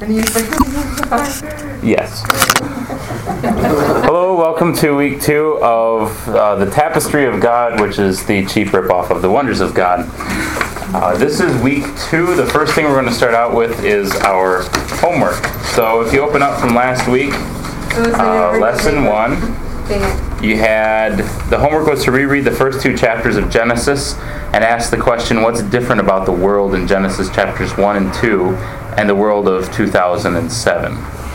Yes. Hello, welcome to week 2 of the Tapestry of God, which is the cheap ripoff of the Wonders of God. This is week 2. The first thing we're going to start out with is our homework. So if you open up from last week, lesson 1, you had, the homework was to reread the first 2 chapters of Genesis and ask the question, what's different about the world in Genesis chapters 1 and 2 and the world of 2007?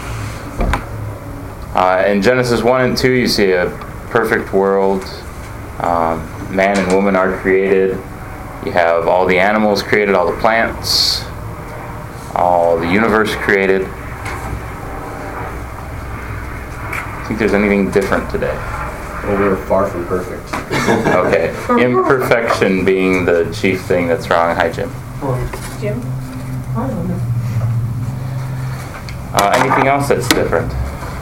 In Genesis 1 and 2, you see a perfect world. Man and woman are created. You have all the animals created, all the plants, all the universe created. I think there's anything different today. Well, we're far from perfect. Okay. Imperfection being the chief thing that's wrong. Hi, Jim. Jim? I don't know. Anything else that's different?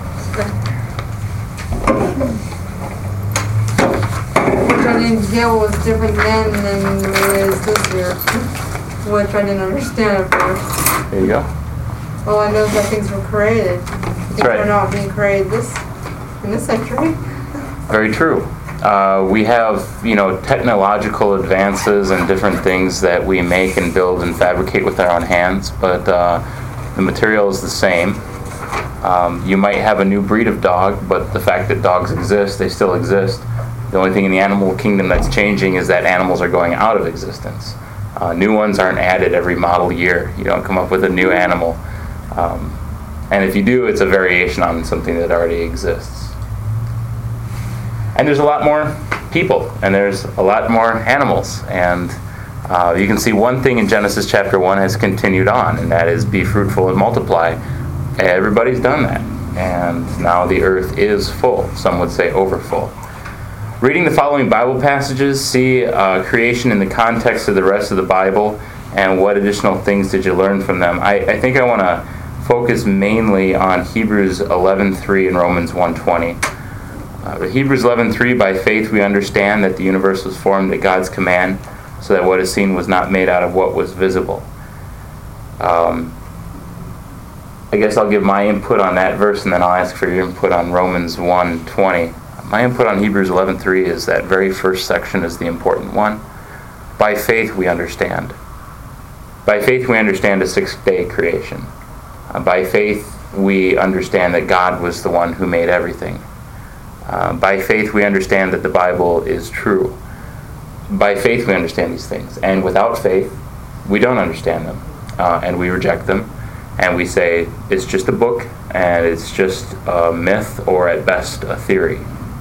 Which I didn't get what was different then than it is this year. Which I didn't understand at first. There you go. Well, I know that things were created. Things right. were not being created in this century. Very true. We have, technological advances and different things that we make and build and fabricate with our own hands, but the material is the same. You might have a new breed of dog, but the fact that dogs exist, they still exist. The only thing in the animal kingdom that's changing is that animals are going out of existence. New ones aren't added every model year. You don't come up with a new animal. And if you do, it's a variation on something that already exists. And there's a lot more people, and there's a lot more animals. And you can see one thing in Genesis chapter 1 has continued on, and that is be fruitful and multiply. Everybody's done that. And now the earth is full. Some would say overfull. Reading the following Bible passages, see creation in the context of the rest of the Bible, and what additional things did you learn from them. I think I want to focus mainly on Hebrews 11:3 and Romans 1:20. Hebrews 11:3, by faith we understand that the universe was formed at God's command, so that what is seen was not made out of what was visible. I guess I'll give my input on that verse, and then I'll ask for your input on Romans 1:20. My input on Hebrews 11:3 is that very first section is the important one. By faith we understand. By faith we understand a 6-day creation. By faith we understand that God was the one who made everything. By faith we understand that the Bible is true. By faith we understand these things. And without faith, we don't understand them. And we reject them. And we say it's just a book, and it's just a myth, or at best a theory.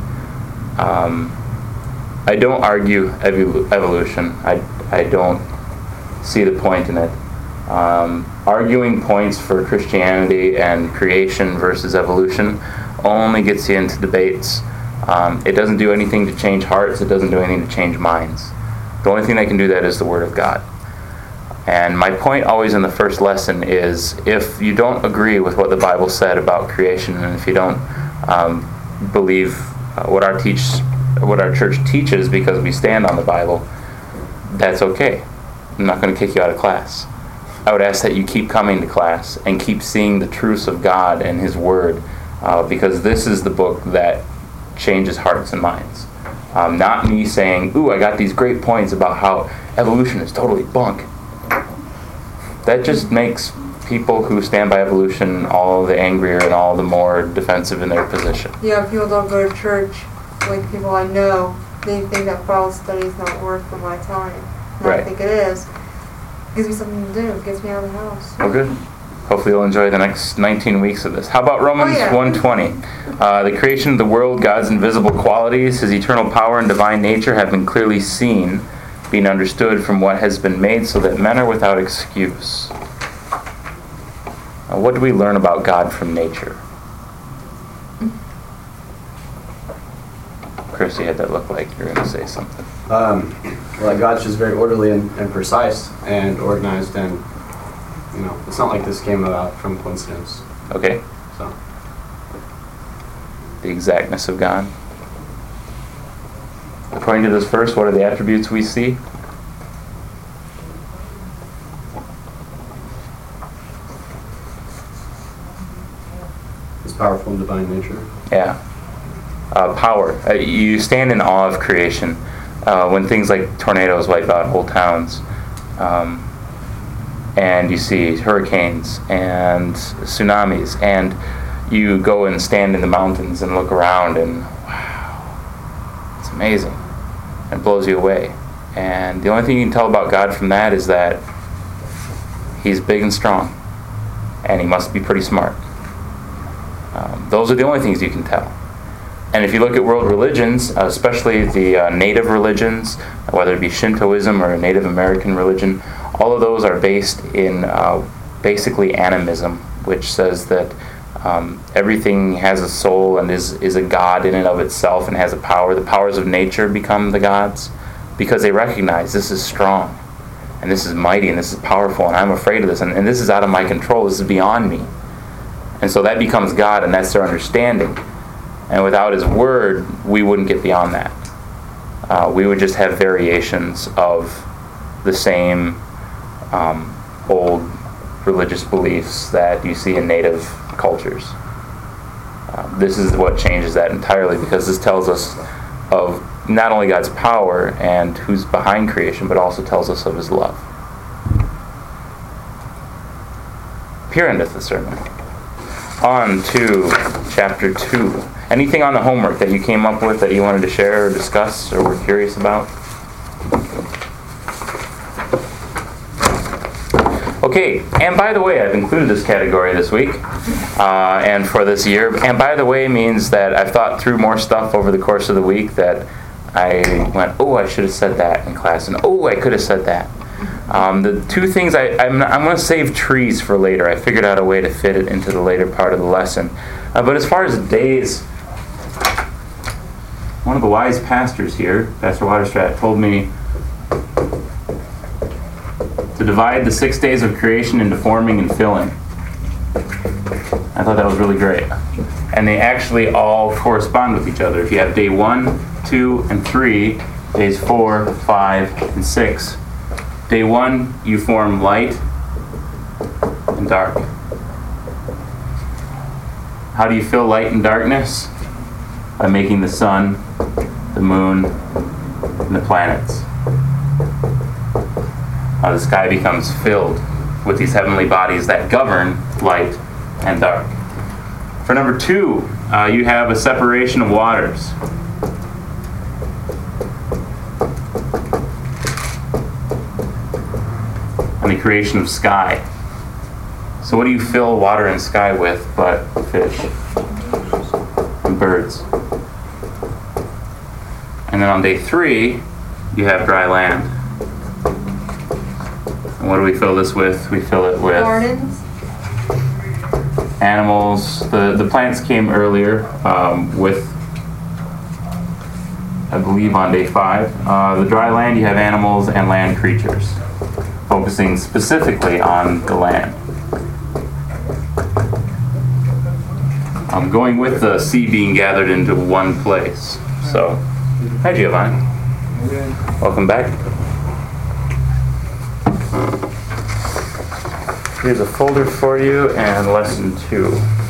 I don't argue evolution. I don't see the point in it. Arguing points for Christianity and creation versus evolution only gets you into debates. It doesn't do anything to change hearts. It doesn't do anything to change minds. The only thing that can do that is the Word of God. And my point always in the first lesson is, if you don't agree with what the Bible said about creation, and if you don't believe what our church teaches because we stand on the Bible, that's okay. I'm not going to kick you out of class. I would ask that you keep coming to class and keep seeing the truths of God and His Word, because this is the book that changes hearts and minds. Not me saying, ooh, I got these great points about how evolution is totally bunk. That just makes people who stand by evolution all the angrier and all the more defensive in their position. Yeah, people don't go to church. Like people I know, they think that Bible study is not worth my time. And Right. I think it is. It gives me something to do. It gets me out of the house. Oh, good. Hopefully you'll enjoy the next 19 weeks of this. How about Romans 1:20? The creation of the world, God's invisible qualities, His eternal power and divine nature have been clearly seen, being understood from what has been made, so that men are without excuse. What do we learn about God from nature? Chris, you had that look like you were going to say something. Well, God's just very orderly and precise and organized, and it's not like this came about from coincidence. Okay. So the exactness of God. According to this verse, what are the attributes we see? His powerful and divine nature. Yeah. Power. You stand in awe of creation when things like tornadoes wipe out whole towns, and you see hurricanes and tsunamis, and you go and stand in the mountains and look around, and wow, it's amazing. It blows you away. And the only thing you can tell about God from that is that He's big and strong, and He must be pretty smart. Those are the only things you can tell. And if you look at world religions, especially the native religions, whether it be Shintoism or a Native American religion, all of those are based in basically animism, which says that everything has a soul and is a god in and of itself and has a power. The powers of nature become the gods because they recognize this is strong and this is mighty and this is powerful and I'm afraid of this and this is out of my control. This is beyond me. And so that becomes God, and that's their understanding. And without His Word, we wouldn't get beyond that. We would just have variations of the same old religious beliefs that you see in native cultures. This is what changes that entirely, because this tells us of not only God's power and who's behind creation, but also tells us of His love. Here endeth the sermon. On to chapter 2. Anything on the homework that you came up with that you wanted to share or discuss or were curious about? Okay, and by the way, I've included this category this week and for this year. And by the way means that I've thought through more stuff over the course of the week that I went, oh, I should have said that in class, and oh, I could have said that. The two things, I'm going to save trees for later. I figured out a way to fit it into the later part of the lesson. But as far as days, one of the wise pastors here, Pastor Waterstrat, told me to divide the 6 days of creation into forming and filling. I thought that was really great. And they actually all correspond with each other. If you have day 1, 2, and 3, days 4, 5, and 6, day 1, you form light and dark. How do you fill light and darkness? By making the sun, the moon, and the planets. The sky becomes filled with these heavenly bodies that govern light and dark. For number 2, you have a separation of waters. And the creation of sky. So what do you fill water and sky with but fish and birds? And then on day 3, you have dry land. And what do we fill this with? We fill it with Gardens. Animals. The plants came earlier with, I believe, on day 5. The dry land, you have animals and land creatures, focusing specifically on the land. I'm going with the sea being gathered into one place. So, hi Giovanni. Welcome back. Here's a folder for you and lesson 2,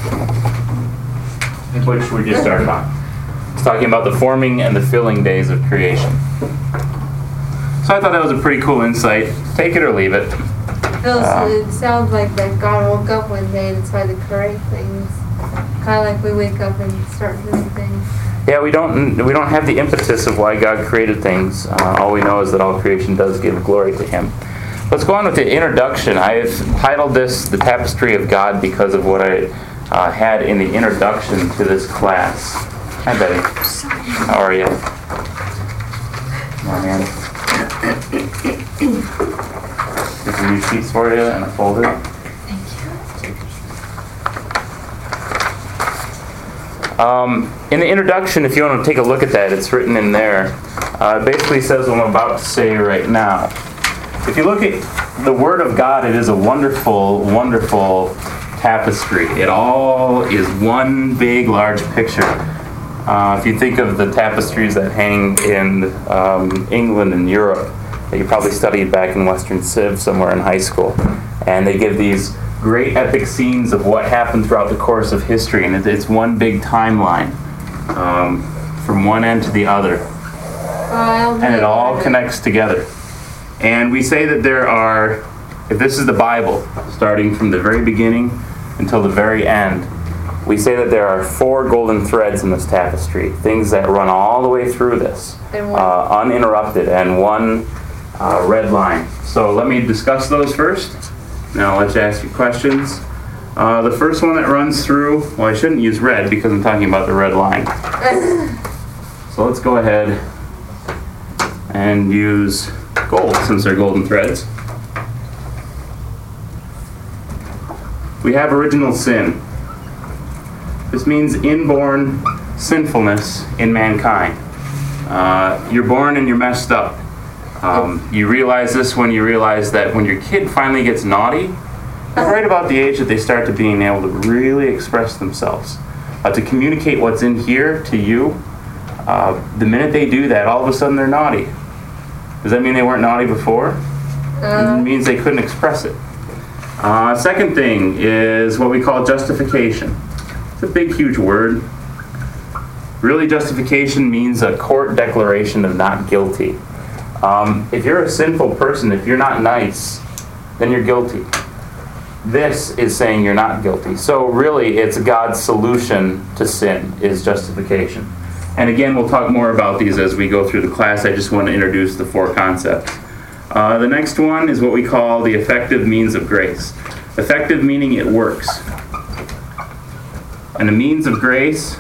which we just started on. It's talking about the forming and the filling days of creation. So I thought that was a pretty cool insight. Take it or leave it. It sounds like that God woke up one day and decided to create things. Kind of like we wake up and start doing things. Yeah, we don't have the impetus of why God created things. All we know is that all creation does give glory to Him. Let's go on with the introduction. I have titled this "The Tapestry of God" because of what I had in the introduction to this class. Hi, Betty. How are you? Come on, man. There's some new sheets for you and a folder. In the introduction, if you want to take a look at that, it's written in there. It basically says what I'm about to say right now. If you look at the Word of God, it is a wonderful, wonderful tapestry. It all is one big, large picture. If you think of the tapestries that hang in England and Europe, that you probably studied back in Western Civ somewhere in high school, and they give these great epic scenes of what happened throughout the course of history, and it's one big timeline from one end to the other, and it all connects together. And we say that there are, if this is the Bible, starting from the very beginning until the very end, we say that there are 4 golden threads in this tapestry, things that run all the way through this, uninterrupted, and one red line. So let me discuss those first. Now let's ask you questions. The first one that runs through, well, I shouldn't use red because I'm talking about the red line. So let's go ahead and use gold since they're golden threads. We have original sin. This means inborn sinfulness in mankind. You're born and you're messed up. You realize this when you realize that when your kid finally gets naughty, right about the age that they start to being able to really express themselves, to communicate what's in here to you. The minute they do that, all of a sudden they're naughty. Does that mean they weren't naughty before? It means they couldn't express it. Second thing is what we call justification. It's a big, huge word. Really, justification means a court declaration of not guilty. If you're a sinful person, if you're not nice, then you're guilty. This is saying you're not guilty. So really, it's God's solution to sin is justification. And again, we'll talk more about these as we go through the class. I just want to introduce the 4 concepts. The next one is what we call the effective means of grace. Effective meaning it works. And the means of grace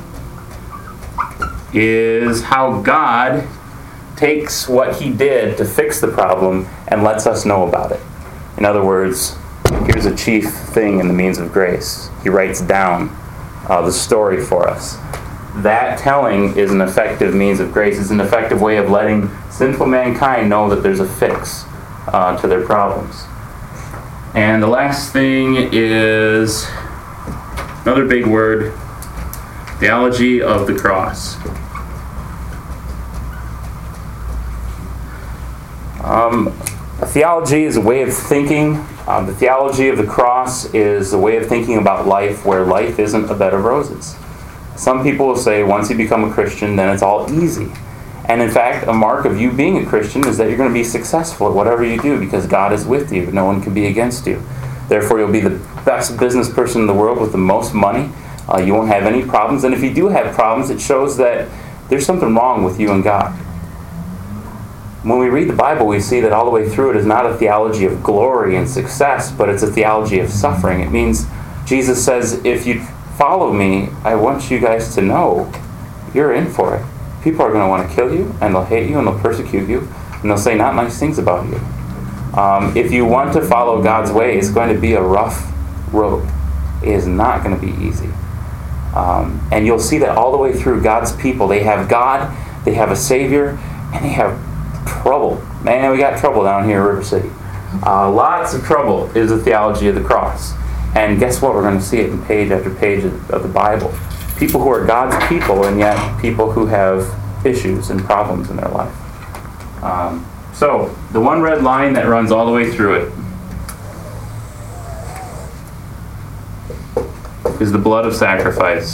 is how God takes what he did to fix the problem and lets us know about it. In other words, here's a chief thing in the means of grace. He writes down the story for us. That telling is an effective means of grace. It's an effective way of letting sinful mankind know that there's a fix to their problems. And the last thing is another big word, theology of the cross. Theology is a way of thinking. The theology of the cross is a way of thinking about life where life isn't a bed of roses. Some people will say once you become a Christian, then it's all easy. And in fact, a mark of you being a Christian is that you're going to be successful at whatever you do because God is with you. No one can be against you. Therefore, you'll be the best business person in the world with the most money. You won't have any problems. And if you do have problems, it shows that there's something wrong with you and God. When we read the Bible, we see that all the way through it is not a theology of glory and success, but it's a theology of suffering. It means Jesus says, if you follow me, I want you guys to know you're in for it. People are going to want to kill you, and they'll hate you, and they'll persecute you, and they'll say not nice things about you. If you want to follow God's way, it's going to be a rough road. It is not going to be easy. And you'll see that all the way through God's people. They have God, they have a Savior, and they have trouble. Man, we got trouble down here in River City. Lots of trouble is the theology of the cross. And guess what? We're going to see it in page after page of the Bible. People who are God's people, and yet people who have issues and problems in their life. So, the one red line that runs all the way through it is the blood of sacrifice.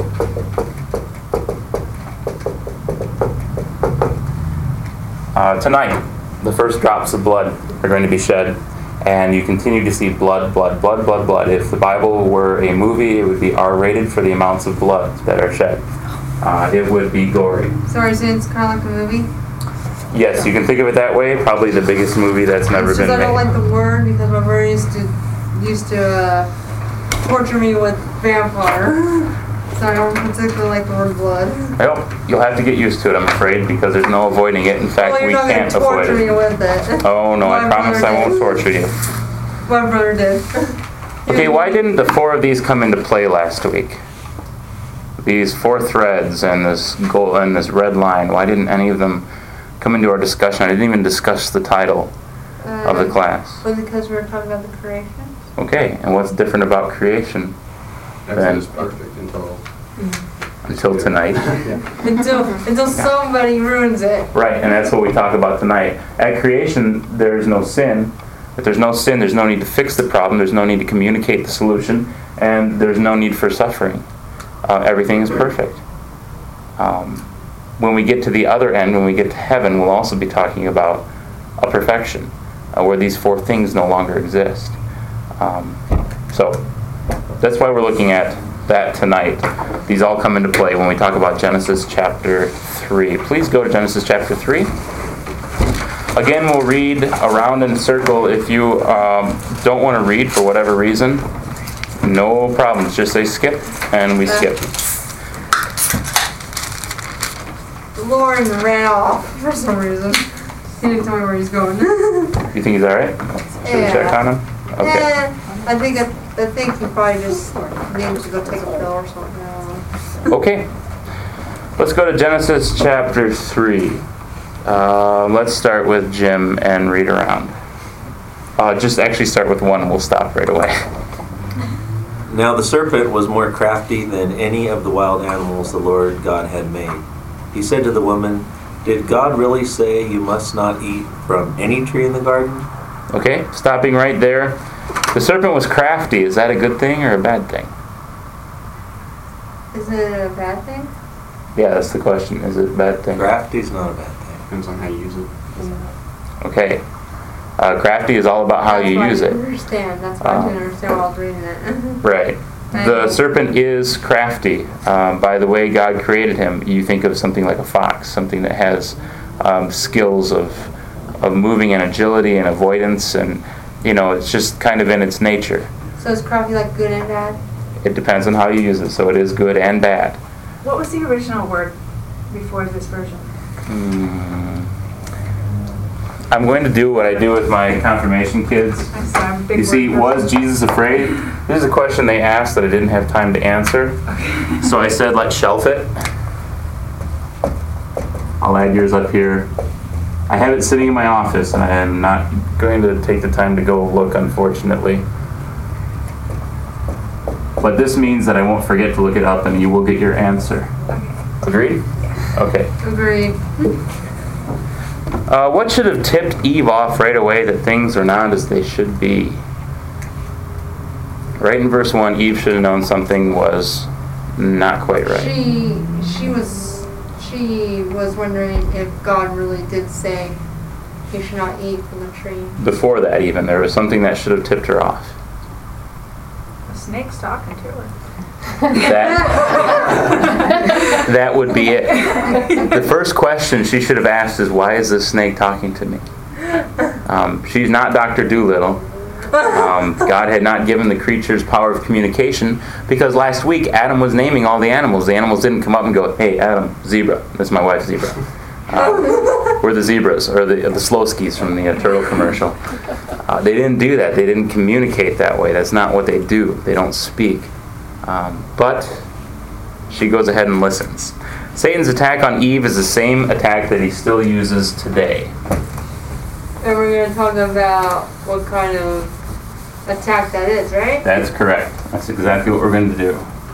Tonight, the first drops of blood are going to be shed, and you continue to see blood, blood, blood, blood, blood. If the Bible were a movie, it would be R-rated for the amounts of blood that are shed. It would be gory. So are you saying it's kind of like a movie? Yes, you can think of it that way. Probably the biggest movie that's never been made. I don't like the word because my brother used to torture me with vampire. So I don't particularly like the word blood. Well, you'll have to get used to it, I'm afraid, because there's no avoiding it. In fact, we can't avoid it. You're not going to torture me with it. Oh, no, I promise I won't torture you. My brother did. Okay, why didn't the 4 of these come into play last week? These 4 threads and this gold and this red line, why didn't any of them come into our discussion? I didn't even discuss the title of the class. Was it because we were talking about the creation? Okay, and what's different about creation? Everything's perfect until tonight. Until somebody ruins it. Right, and that's what we talk about tonight. At creation, there's no sin. If there's no sin, there's no need to fix the problem, there's no need to communicate the solution, and there's no need for suffering. Everything is perfect. When we get to the other end, when we get to heaven, we'll also be talking about a perfection, where these four things no longer exist. So that's why we're looking at that tonight. These all come into play when we talk about Genesis chapter 3. Please go to Genesis chapter 3. Again, we'll read around in a circle. If you don't want to read for whatever reason, no problems. Just say skip, and we skip. Lauren ran off for some reason. He didn't tell me where he's going. You think he's all right? Should we check on him? Okay. I think he probably just needs to go take a pill or something. I don't know. Okay. Let's go to Genesis chapter 3. Let's start with Jim and read around. Just actually start with 1 and we'll stop right away. Now the serpent was more crafty than any of the wild animals the Lord God had made. He said to the woman, "Did God really say you must not eat from any tree in the garden?" Okay, stopping right there. The serpent was crafty. Is that a good thing or a bad thing? Is it a bad thing? Yeah, that's the question. Is it a bad thing? Crafty's not a bad thing. Depends on how you use it. Okay. Crafty is all about how you use it. That's why I didn't understand while I was reading it. Right. The serpent is crafty. By the way God created him, you think of something like a fox, something that has skills of moving and agility and avoidance, and it's just kind of in its nature. So is crafty like good and bad? It depends on how you use it, so it is good and bad. What was the original word before this version? I'm going to do what I do with my confirmation kids. I'm sorry, I'm a big You see, word was Jesus afraid? This is a question they asked that I didn't have time to answer. So I said, let's shelf it. I'll add yours up here. I have it sitting in my office, and I am not going to take the time to go look, unfortunately. But this means that I won't forget to look it up, and you will get your answer. Agreed? Okay. Agreed. What should have tipped Eve off right away that things are not as they should be? Right in verse 1, Eve should have known something was not quite right. She was wondering if God really did say you should not eat from the tree. Before that even, there was something that should have tipped her off. The snake's talking to her. That would be it. The first question she should have asked is, why is this snake talking to me? She's not Dr. Doolittle. God had not given the creatures power of communication, because last week Adam was naming all the animals. The animals didn't come up and go, "Hey, Adam, zebra." That's my wife, Zebra. We're the zebras, or the Slowskis from the turtle commercial. They didn't do that. They didn't communicate that way. That's not what they do. They don't speak. But she goes ahead and listens. Satan's attack on Eve is the same attack that he still uses today. And we're going to talk about what kind of attack that is, right? That's correct. That's exactly what we're going to do.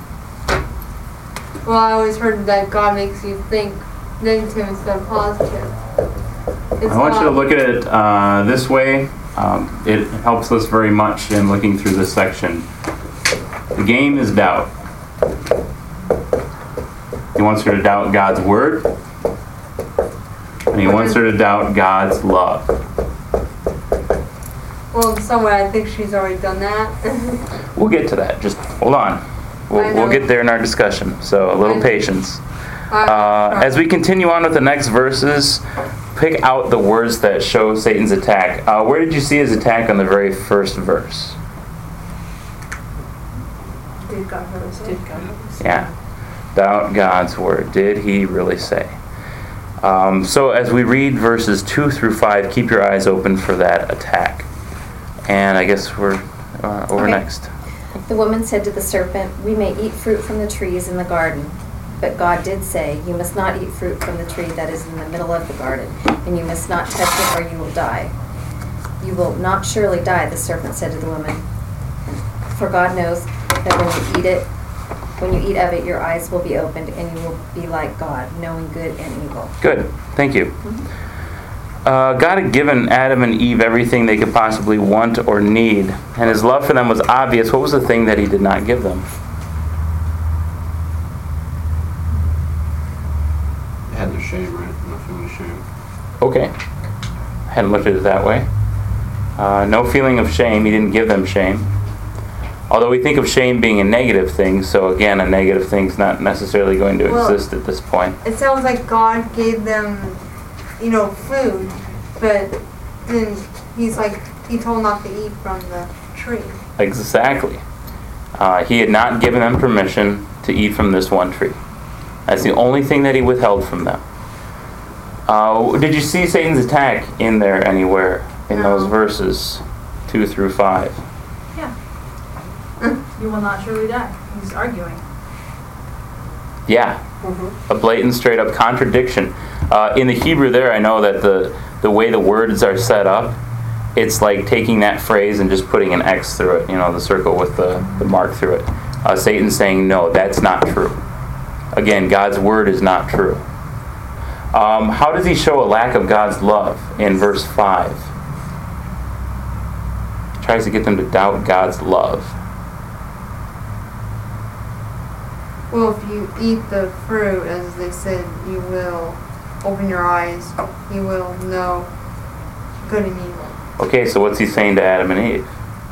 Well, I always heard that God makes you think negative instead of positive. I want you to look at it this way. It helps us very much in looking through this section. The game is doubt. He wants her to doubt God's word, and he wants her to doubt God's love. Well, in some way, I think she's already done that. We'll get to that. Just hold on. We'll get there in our discussion. So a little patience. As we continue on with the next verses, pick out the words that show Satan's attack. Where did you see his attack on the very first verse? Did God really say? Yeah. Doubt God's word. Did he really say? So as we read verses 2 through 5, keep your eyes open for that attack. And I guess we're over next. The woman said to the serpent, "We may eat fruit from the trees in the garden. But God did say, you must not eat fruit from the tree that is in the middle of the garden, and you must not touch it or you will die." "You will not surely die," the serpent said to the woman. "For God knows that when you eat of it, your eyes will be opened, and you will be like God, knowing good and evil." Good. Thank you. God had given Adam and Eve everything they could possibly want or need, and his love for them was obvious. What was the thing that he did not give them? They had no shame, right? No feeling of shame. Okay. I hadn't looked at it that way. No feeling of shame. He didn't give them shame. Although we think of shame being a negative thing, so again, a negative thing's not necessarily going to exist at this point. It sounds like God gave them, food, but then he told them not to eat from the tree. Exactly. He had not given them permission to eat from this one tree. That's the only thing that he withheld from them. Did you see Satan's attack in there anywhere in those verses 2 through 5? Yeah. You will not surely die. He's arguing. Yeah. A blatant, straight-up contradiction. In the Hebrew there, I know that the way the words are set up, it's like taking that phrase and just putting an X through it, the circle with the mark through it. Satan's saying, no, that's not true. Again, God's word is not true. How does he show a lack of God's love in verse 5? He tries to get them to doubt God's love. Well, if you eat the fruit, as they said, you will open your eyes. You will know good and evil. Okay, so what's he saying to Adam and Eve?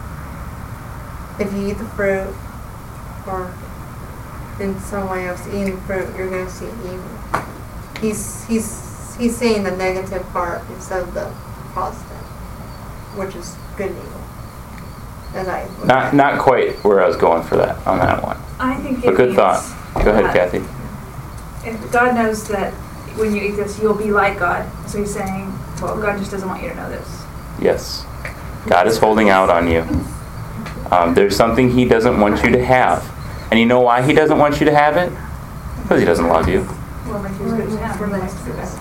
If you eat the fruit, or in some way of eating the fruit, you're going to see evil. He's saying the negative part instead of the positive, which is good and evil. As I look at it. Not quite where I was going for that on that one. I think But it good means thought. Go ahead, that Kathy. if God knows that when you eat this, you'll be like God. So he's saying, well, God just doesn't want you to know this. Yes. God is holding out on you. There's something he doesn't want you to have. And you know why he doesn't want you to have it? Because he doesn't love you. Well, make you as good as him. He likes to do that.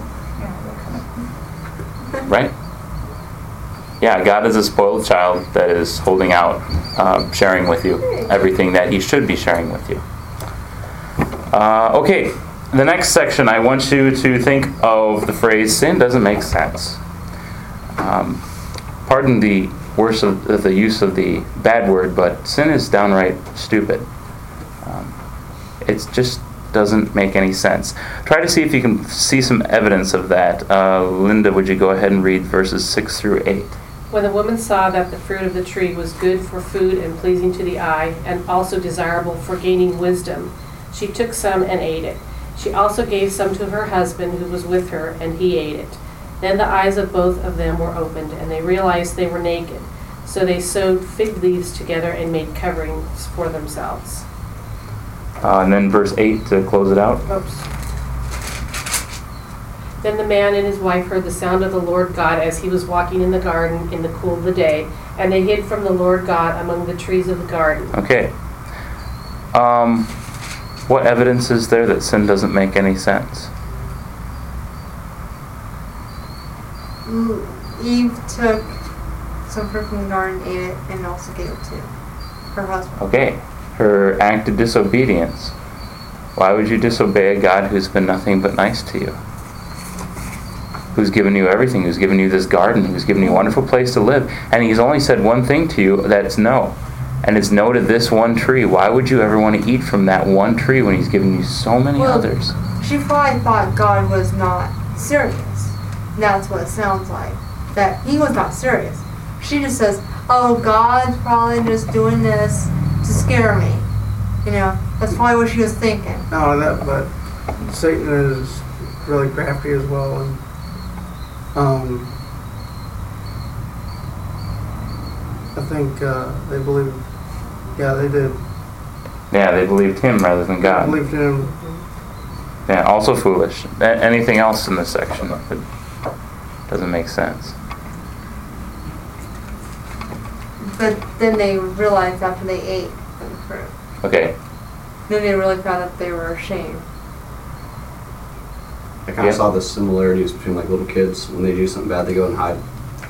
Yeah. Right? Yeah, God is a spoiled child that is holding out, sharing with you everything that he should be sharing with you. Okay, the next section, I want you to think of the phrase, sin doesn't make sense. Pardon the worst of the use of the bad word, but sin is downright stupid. It just doesn't make any sense. Try to see if you can see some evidence of that. Linda, would you go ahead and read verses 6 through 8? When the woman saw that the fruit of the tree was good for food and pleasing to the eye, and also desirable for gaining wisdom, she took some and ate it. She also gave some to her husband who was with her, and he ate it. Then the eyes of both of them were opened, and they realized they were naked. So they sewed fig leaves together and made coverings for themselves. And then verse 8 to close it out. Oops. Then the man and his wife heard the sound of the Lord God as he was walking in the garden in the cool of the day, and they hid from the Lord God among the trees of the garden. Okay. What evidence is there that sin doesn't make any sense? Eve took some fruit from the garden, ate it, and also gave it to her husband. Okay. Her act of disobedience. Why would you disobey a God who's been nothing but nice to you? Who's given you everything, who's given you this garden, who's given you a wonderful place to live. And he's only said one thing to you, that's no. And it's no to this one tree. Why would you ever want to eat from that one tree when he's given you so many others? She probably thought God was not serious. That's what it sounds like. That he was not serious. She just says, oh, God's probably just doing this to scare me. That's probably what she was thinking. Not only that, but Satan is really crafty as well. And I think they believe, they did. Yeah, they believed him rather than God. They believed him. Yeah, also foolish. Anything else in this section that doesn't make sense? But then they realized after they ate from the fruit. Okay. Then they really found that they were ashamed. I kind of saw the similarities between little kids. When they do something bad, they go and hide.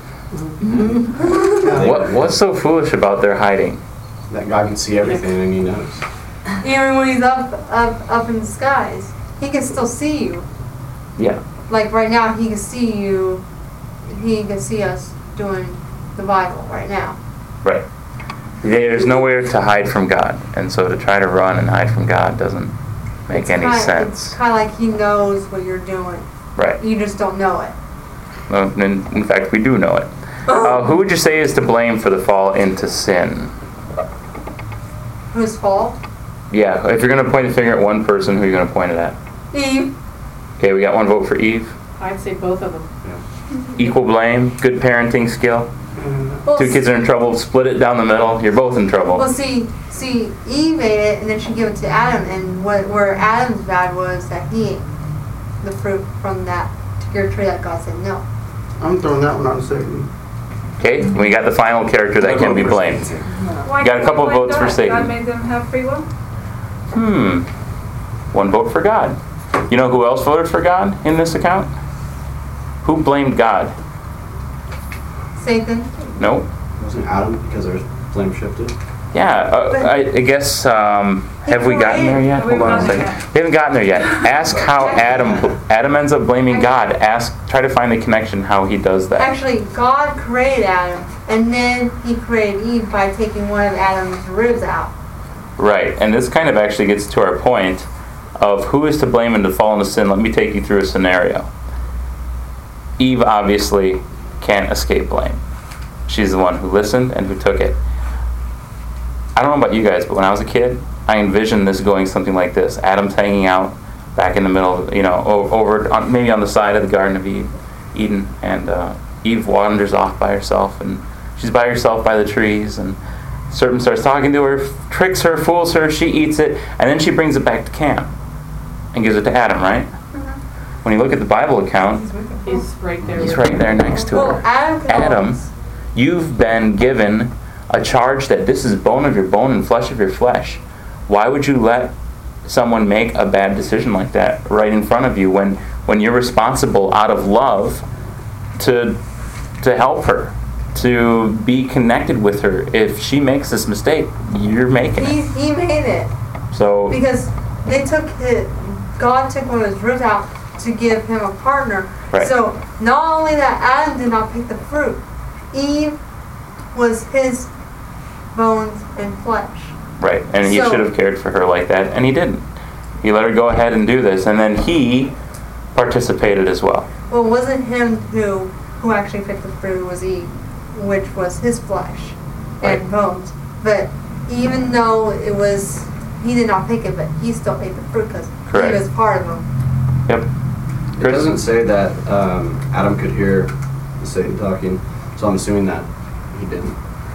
What's so foolish about their hiding? That God can see everything and he knows. Even when he's up in the skies, he can still see you. Yeah. Like right now, he can see you he can see us doing the Bible right now. Right. There's nowhere to hide from God, and so to try to run and hide from God doesn't make any sense. It's kind of like he knows what you're doing. Right. You just don't know it. Well, in fact, we do know it. Who would you say is to blame for the fall into sin? Whose fault? Yeah, if you're going to point a finger at one person, who are you going to point it at? Eve. Okay, we got one vote for Eve. I'd say both of them. Equal blame, good parenting skill. Well, Two kids are in trouble, split it down the middle. You're both in trouble. Well, see, Eve made it, and then she gave it to Adam, and where Adam's bad was that he ate the fruit from that particular tree that God said no. I'm throwing that one on Satan. Okay, we got the final character that can be blamed. Why Got a can't couple we of blame votes for God? Satan. God made them have free will. One vote for God. You know who else voted for God in this account? Who blamed God? Satan. Nope. Wasn't Adam because there was blame shifted? Yeah, I guess, have we gotten there yet? We've Hold on a gotten there second. yet. We haven't gotten there yet. Ask how Adam ends up blaming God. Try to find the connection how he does that. Actually, God created Adam, and then he created Eve by taking one of Adam's ribs out. Right, and this kind of actually gets to our point of who is to blame in the fall into sin. Let me take you through a scenario. Eve obviously can't escape blame. She's the one who listened and who took it. I don't know about you guys, but when I was a kid, I envisioned this going something like this. Adam's hanging out back in the middle, over maybe on the side of the Garden of Eden, and Eve wanders off by herself, and she's by herself by the trees, and serpent starts talking to her, tricks her, fools her, she eats it, and then she brings it back to camp and gives it to Adam, right? When you look at the Bible account, He's right there. he's right there next to Well, her. Adam, You've been given a charge that this is bone of your bone and flesh of your flesh. Why would you let someone make a bad decision like that right in front of you when you're responsible out of love to help her, to be connected with her? If she makes this mistake, you're making it. he made it So because God took one of his ribs out to give him a partner. Right. So not only that Adam did not pick the fruit, Eve was his bones and flesh. right, and he So- should have cared for her like that, and he didn't. He let her go ahead and do this, and then he participated as well. Well, it wasn't him who actually picked the fruit, it was Eve, which was his flesh and Right. bones. But even though he did not pick it, but he still ate the fruit because Correct. he was part of him. Yep. It Chris? doesn't say that Adam could hear Satan talking, so I'm assuming that he didn't.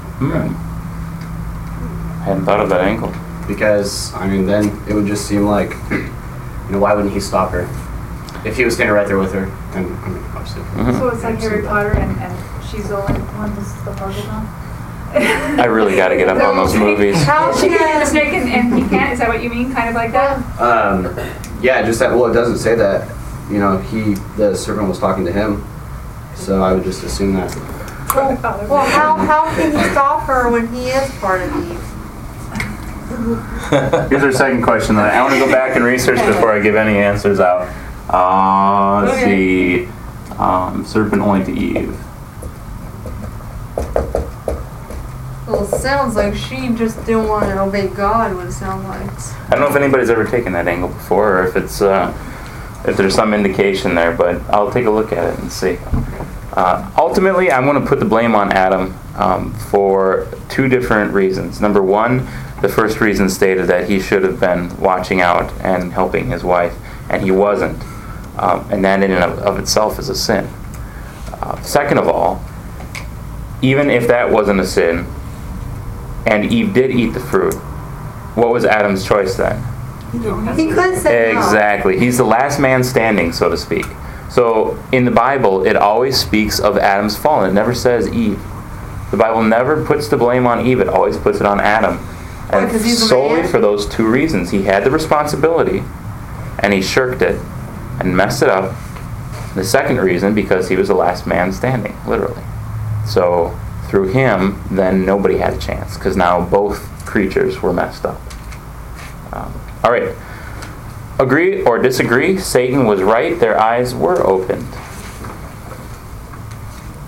Hadn't thought of that angle. Because, then it would just seem like, why wouldn't he stop her? If he was standing right there with her, and, obviously. Mhm. So it's like Harry Potter and she's the only one who's the puzzle now? I really got to get up on those movies. How She can can the snake and he can't? Is that what you mean? Kind of like that? Yeah, just that, it doesn't say that, the serpent was talking to him, so I would just assume that. Well, how can he stop her when he is part of Eve? Here's our second question. I want to go back and research before I give any answers out. Let's see. Serpent only to Eve. Well, it sounds like she just didn't want to obey God, what it sounds like. I don't know if anybody's ever taken that angle before, or if it's if there's some indication there, but I'll take a look at it and see. Ultimately, I'm going to put the blame on Adam for two different reasons. Number one, the first reason stated that he should have been watching out and helping his wife, and he wasn't. And that in and of itself is a sin. Second of all, even if that wasn't a sin, and Eve did eat the fruit, what was Adam's choice then? He could say no. Exactly. He's the last man standing, so to speak. So in the Bible, it always speaks of Adam's fall. It never says Eve. The Bible never puts the blame on Eve. It always puts it on Adam. And because he's a solely man? for those two reasons. He had the responsibility, and he shirked it, and messed it up. The second reason, because he was the last man standing, literally. So through him, then nobody had a chance, because now both creatures were messed up. All right. Agree or disagree? Satan was right. Their eyes were opened.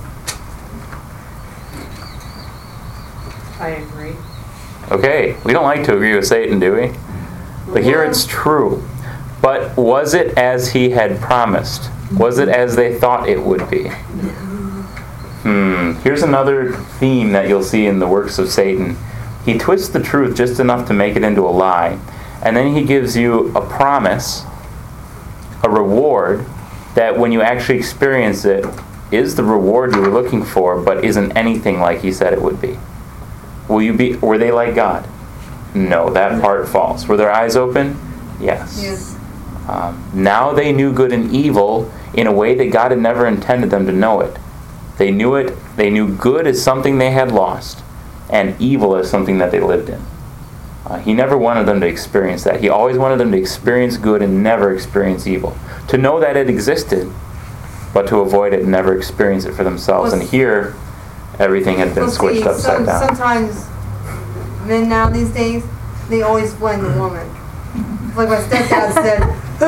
I agree. Okay, we don't like to agree with Satan, do we? But here it's true. But was it as he had promised? Was it as they thought it would be? Here's another theme that you'll see in the works of Satan. He twists the truth just enough to make it into a lie. And then he gives you a promise, a reward, that when you actually experience it, is the reward you were looking for, but isn't anything like he said it would be. Were they like God? No, that part false. Were their eyes open? Yes. Yes. Now they knew good and evil in a way that God had never intended them to know it. They knew it. They knew good as something they had lost, and evil as something that they lived in. He never wanted them to experience that. He always wanted them to experience good and never experience evil. To know that it existed, but to avoid it and never experience it for themselves. And here, everything had been switched upside down. Sometimes men now these days, they always blame the woman. Like my stepdad said,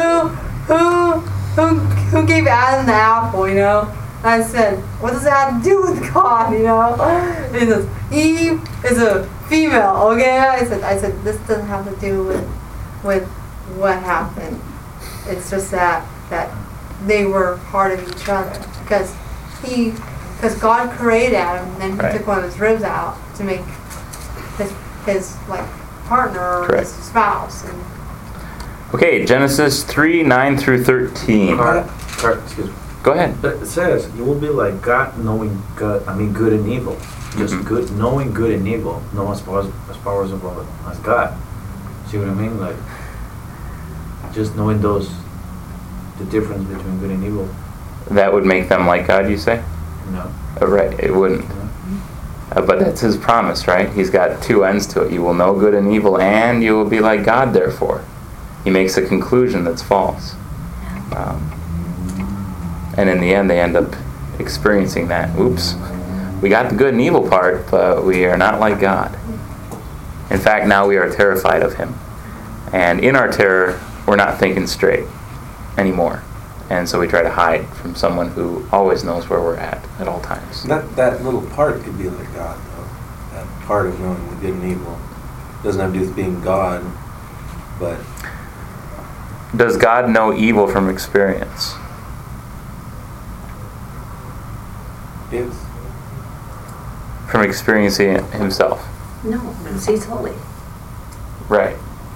who gave Adam the apple, you know? And I said, what does it have to do with God, you know? He says, Eve is a female, okay? I said, this doesn't have to do with what happened. It's just that they were part of each other. Because God created Adam, and then he took one of his ribs out to make his like partner or his spouse. And okay, Genesis 3, 9 through 13. Excuse me. Go ahead. But it says you will be like God, knowing good. I mean, good and evil. Just good, knowing good and evil. No as powerful as God. See what I mean? Like just knowing the difference between good and evil. That would make them like God, you say? No. Right, it wouldn't. But that's his promise, right? He's got two ends to it. You will know good and evil, and you will be like God, therefore. He makes a conclusion that's false. And in the end, they end up experiencing that. Oops. We got the good and evil part, but we are not like God. In fact, now we are terrified of him. And in our terror, we're not thinking straight anymore. And so we try to hide from someone who always knows where we're at all times. That little part could be like God, though. That part of knowing the good and evil doesn't have to do with being God, but... Does God know evil from experience? Yes. From experiencing it himself? No, because he's holy. Right.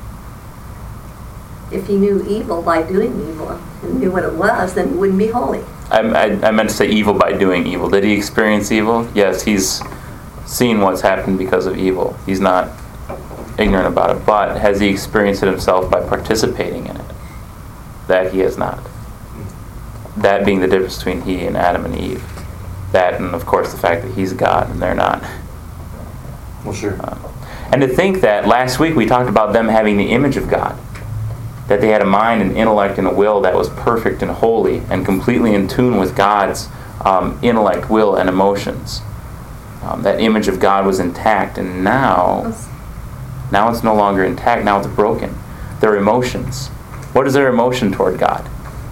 If he knew evil by doing evil and knew what it was, then he wouldn't be holy. I meant to say evil by doing evil. Did he experience evil? Yes, he's seen what's happened because of evil. He's not ignorant about it. But has he experienced it himself by participating in it? That he has not. That being the difference between he and Adam and Eve. That and, of course, the fact that he's God and they're not. Well, sure. And to think that last week we talked about them having the image of God. That they had a mind and intellect and a will that was perfect and holy and completely in tune with God's intellect, will, and emotions. That image of God was intact, and now it's no longer intact. Now it's broken. Their emotions. What is their emotion toward God?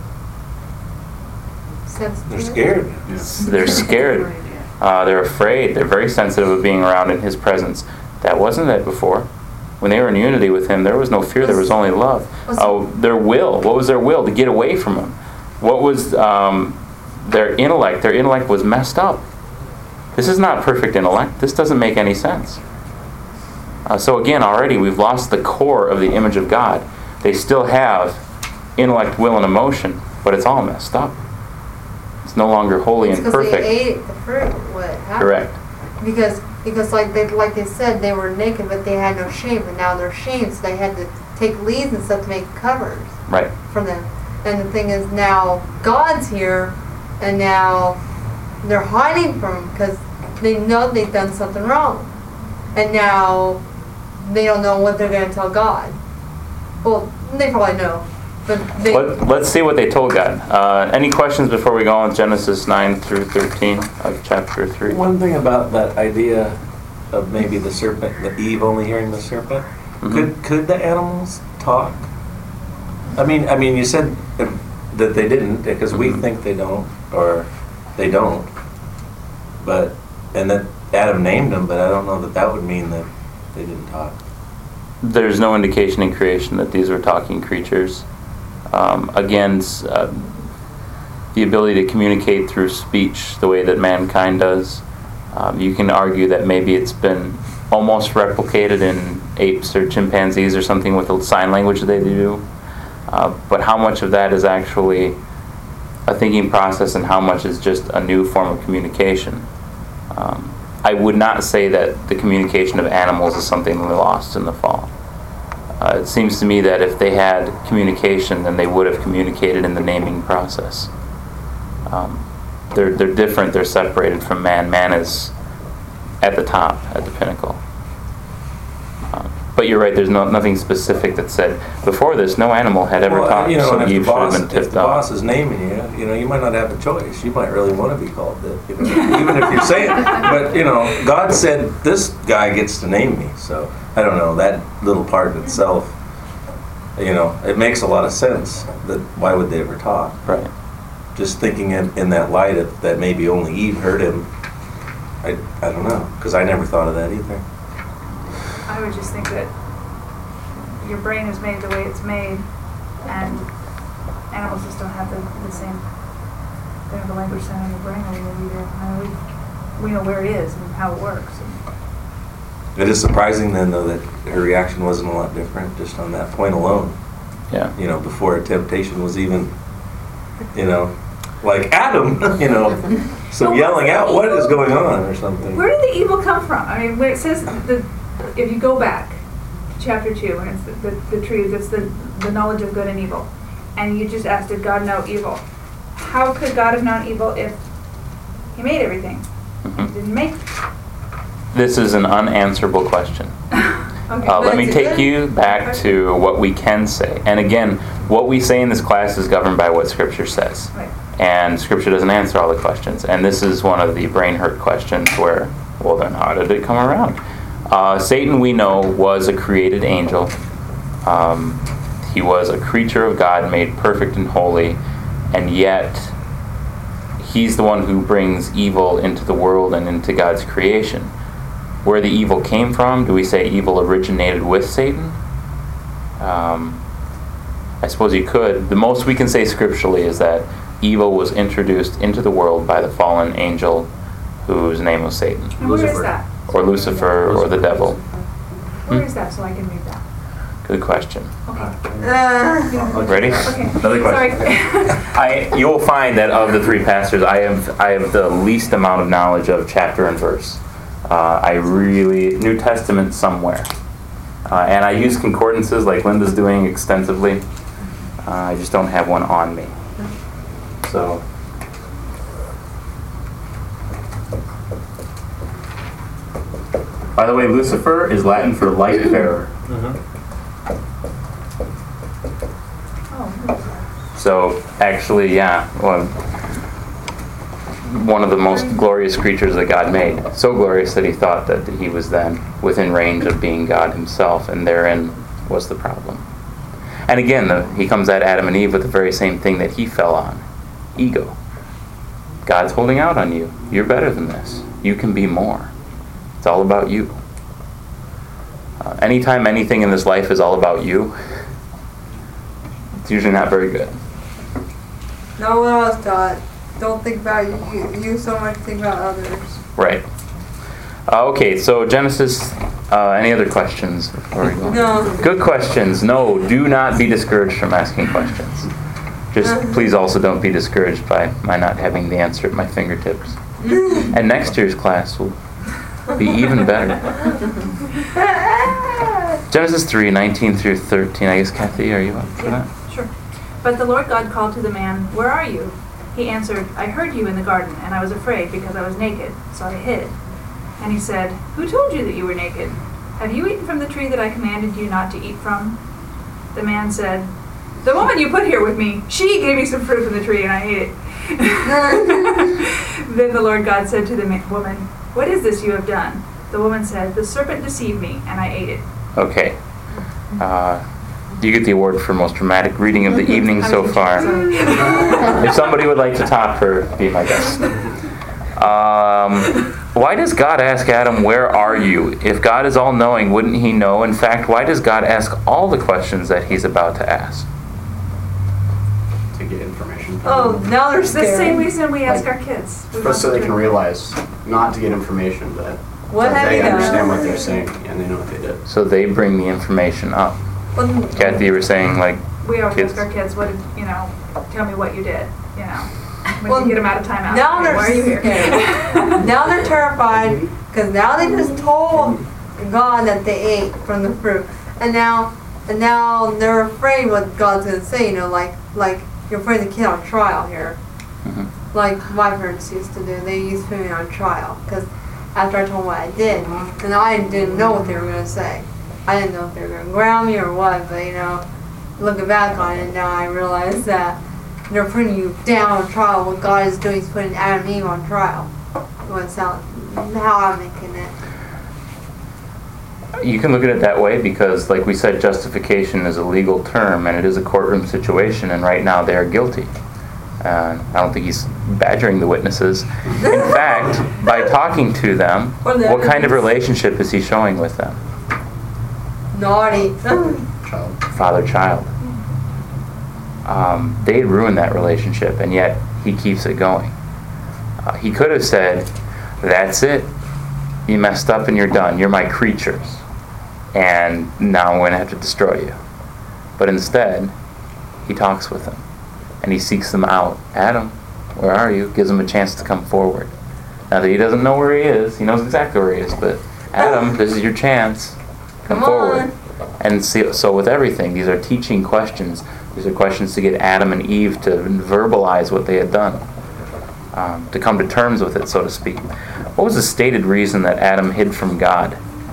They're scared. They're scared. They're afraid. They're very sensitive of being around in his presence. That wasn't it before. When they were in unity with him, there was no fear. There was only love. Their will. What was their will? To get away from him. What was their intellect? Their intellect was messed up. This is not perfect intellect. This doesn't make any sense. So again, already we've lost the core of the image of God. They still have intellect, will, and emotion, but it's all messed up. It's no longer holy and perfect. Because they ate the fruit. What happened? Correct. Because like they said, they were naked, but they had no shame, and now they're shamed, so they had to take leaves and stuff to make covers Right. for them. And the thing is, now God's here, and now they're hiding from him because they know they've done something wrong, and now they don't know what they're going to tell God. Well, they probably know, but they... Let's see what they told God. Any questions before we go on Genesis 9 through 13 of chapter 3? One thing about that idea of maybe the serpent, the Eve only hearing the serpent, could the animals talk? I mean, you said that they didn't because we think they don't, or they don't. But and that Adam named them, but I don't know that that would mean that they didn't talk. There's no indication in creation that these were talking creatures. Again, the ability to communicate through speech the way that mankind does. You can argue that maybe it's been almost replicated in apes or chimpanzees or something with the sign language they do. But how much of that is actually a thinking process and how much is just a new form of communication? I would not say that the communication of animals is something we lost in the fall. It seems to me that if they had communication, then they would have communicated in the naming process. They're different, they're separated from man. Man is at the top, at the pinnacle. But you're right, there's nothing specific that said, before this, no animal had ever talked, so Eve should have been If tipped the off. boss is naming you, you might not have a choice. You might really want to be called that, even if you're saying it. But, God said, this guy gets to name me. So, I don't know, that little part in itself, it makes a lot of sense. That why would they ever talk? Right. Just thinking in that light that maybe only Eve heard him, I don't know, because I never thought of that either. I would just think that your brain is made the way it's made, and animals just don't have the same. They have the language center in your brain that we do. We know where it is and how it works. It is surprising then, though, that her reaction wasn't a lot different just on that point alone. Yeah. Before a temptation was even, like Adam, so yelling out, what is going on, or something. Where did the evil come from? I mean, when it says if you go back to chapter 2, when it's the tree that's the knowledge of good and evil, and you just asked, did God know evil? How could God have known evil if He made everything? Mm-hmm. He didn't make. This is an unanswerable question. Okay. Let me take you back to what we can say. And again, what we say in this class is governed by what Scripture says. Right. And Scripture doesn't answer all the questions. And this is one of the brain hurt questions where, well then how did it come around? Satan, we know, was a created angel. He was a creature of God, made perfect and holy. And yet, he's the one who brings evil into the world and into God's creation. Where the evil came from, do we say evil originated with Satan? I suppose you could. The most we can say scripturally is that evil was introduced into the world by the fallen angel whose name was Satan. And where is that? Or Lucifer, or the devil. Where is that so I can read that? Good question. Okay. Ready? Okay. Another question. Sorry. You'll find that of the three pastors, I have the least amount of knowledge of chapter and verse. New Testament somewhere. And I use concordances like Linda's doing extensively. I just don't have one on me. So. By the way, Lucifer is Latin for light bearer. So actually, one of the most glorious creatures that God made. So glorious that he thought that he was then within range of being God himself, and therein was the problem. And again, he comes at Adam and Eve with the very same thing that he fell on. Ego. God's holding out on you. You're better than this. You can be more. It's all about you. Anytime anything in this life is all about you, it's usually not very good. No one else taught. Don't think about you so much, think about others. Right. Okay, so Genesis, any other questions before we go? No. Good questions. No, do not be discouraged from asking questions. Just please also don't be discouraged by my not having the answer at my fingertips. And next year's class will be even better. Genesis 3:19 through 13. I guess, Kathy, are you up for that? Sure. But the Lord God called to the man, "Where are you?" He answered, "I heard you in the garden, and I was afraid because I was naked, so I hid." And he said, "Who told you that you were naked? Have you eaten from the tree that I commanded you not to eat from?" The man said, "The woman you put here with me, she gave me some fruit from the tree, and I ate it." Then the Lord God said to the woman, "What is this you have done?" The woman said, "The serpent deceived me, and I ate it." Okay. You get the award for most dramatic reading of the evening so far. If somebody would like to top her, be my guest. why does God ask Adam, where are you? If God is all-knowing, wouldn't he know? In fact, why does God ask all the questions that he's about to ask? To get information. Oh, now they're It's the same scared. reason we ask our kids. We First, so want they to- can realize, not to get information, but What so have they you done? understand what they're saying and they know what they did. So they bring the information up. Well, Kathy, you were saying, like, We always kids. ask our kids, what did, tell me what you did, When Well, you get them out of timeout. now they're Why are you here? scared. Now they're terrified because now they just told God that they ate from the fruit, and now they're afraid what God's gonna say. Like you're putting the kid on trial here. Mhm. Like my parents used to do. They used to put me on trial because after I told them what I did, and I didn't know what they were gonna say. I didn't know if they were gonna ground me or what, but looking back on it now, I realize that they're putting you down on trial. What God is doing is putting Adam and Eve on trial. What's how I'm making it. You can look at it that way because, like we said, justification is a legal term and it is a courtroom situation, and right now they are guilty. I don't think he's badgering the witnesses. In fact, by talking to them, Or the what kind of evidence. relationship is he showing with them? Naughty. Child. Father-child. They had ruined that relationship, and yet he keeps it going. He could have said, that's it. You messed up and you're done. You're my creatures. And now I'm going to have to destroy you. But instead, he talks with them. And he seeks them out. Adam, where are you? Gives them a chance to come forward. Now that he doesn't know where he is, he knows exactly where he is, but Adam, this is your chance. Come forward. And see, so with everything, these are teaching questions. These are questions to get Adam and Eve to verbalize what they had done. To come to terms with it, so to speak. What was the stated reason that Adam hid from God?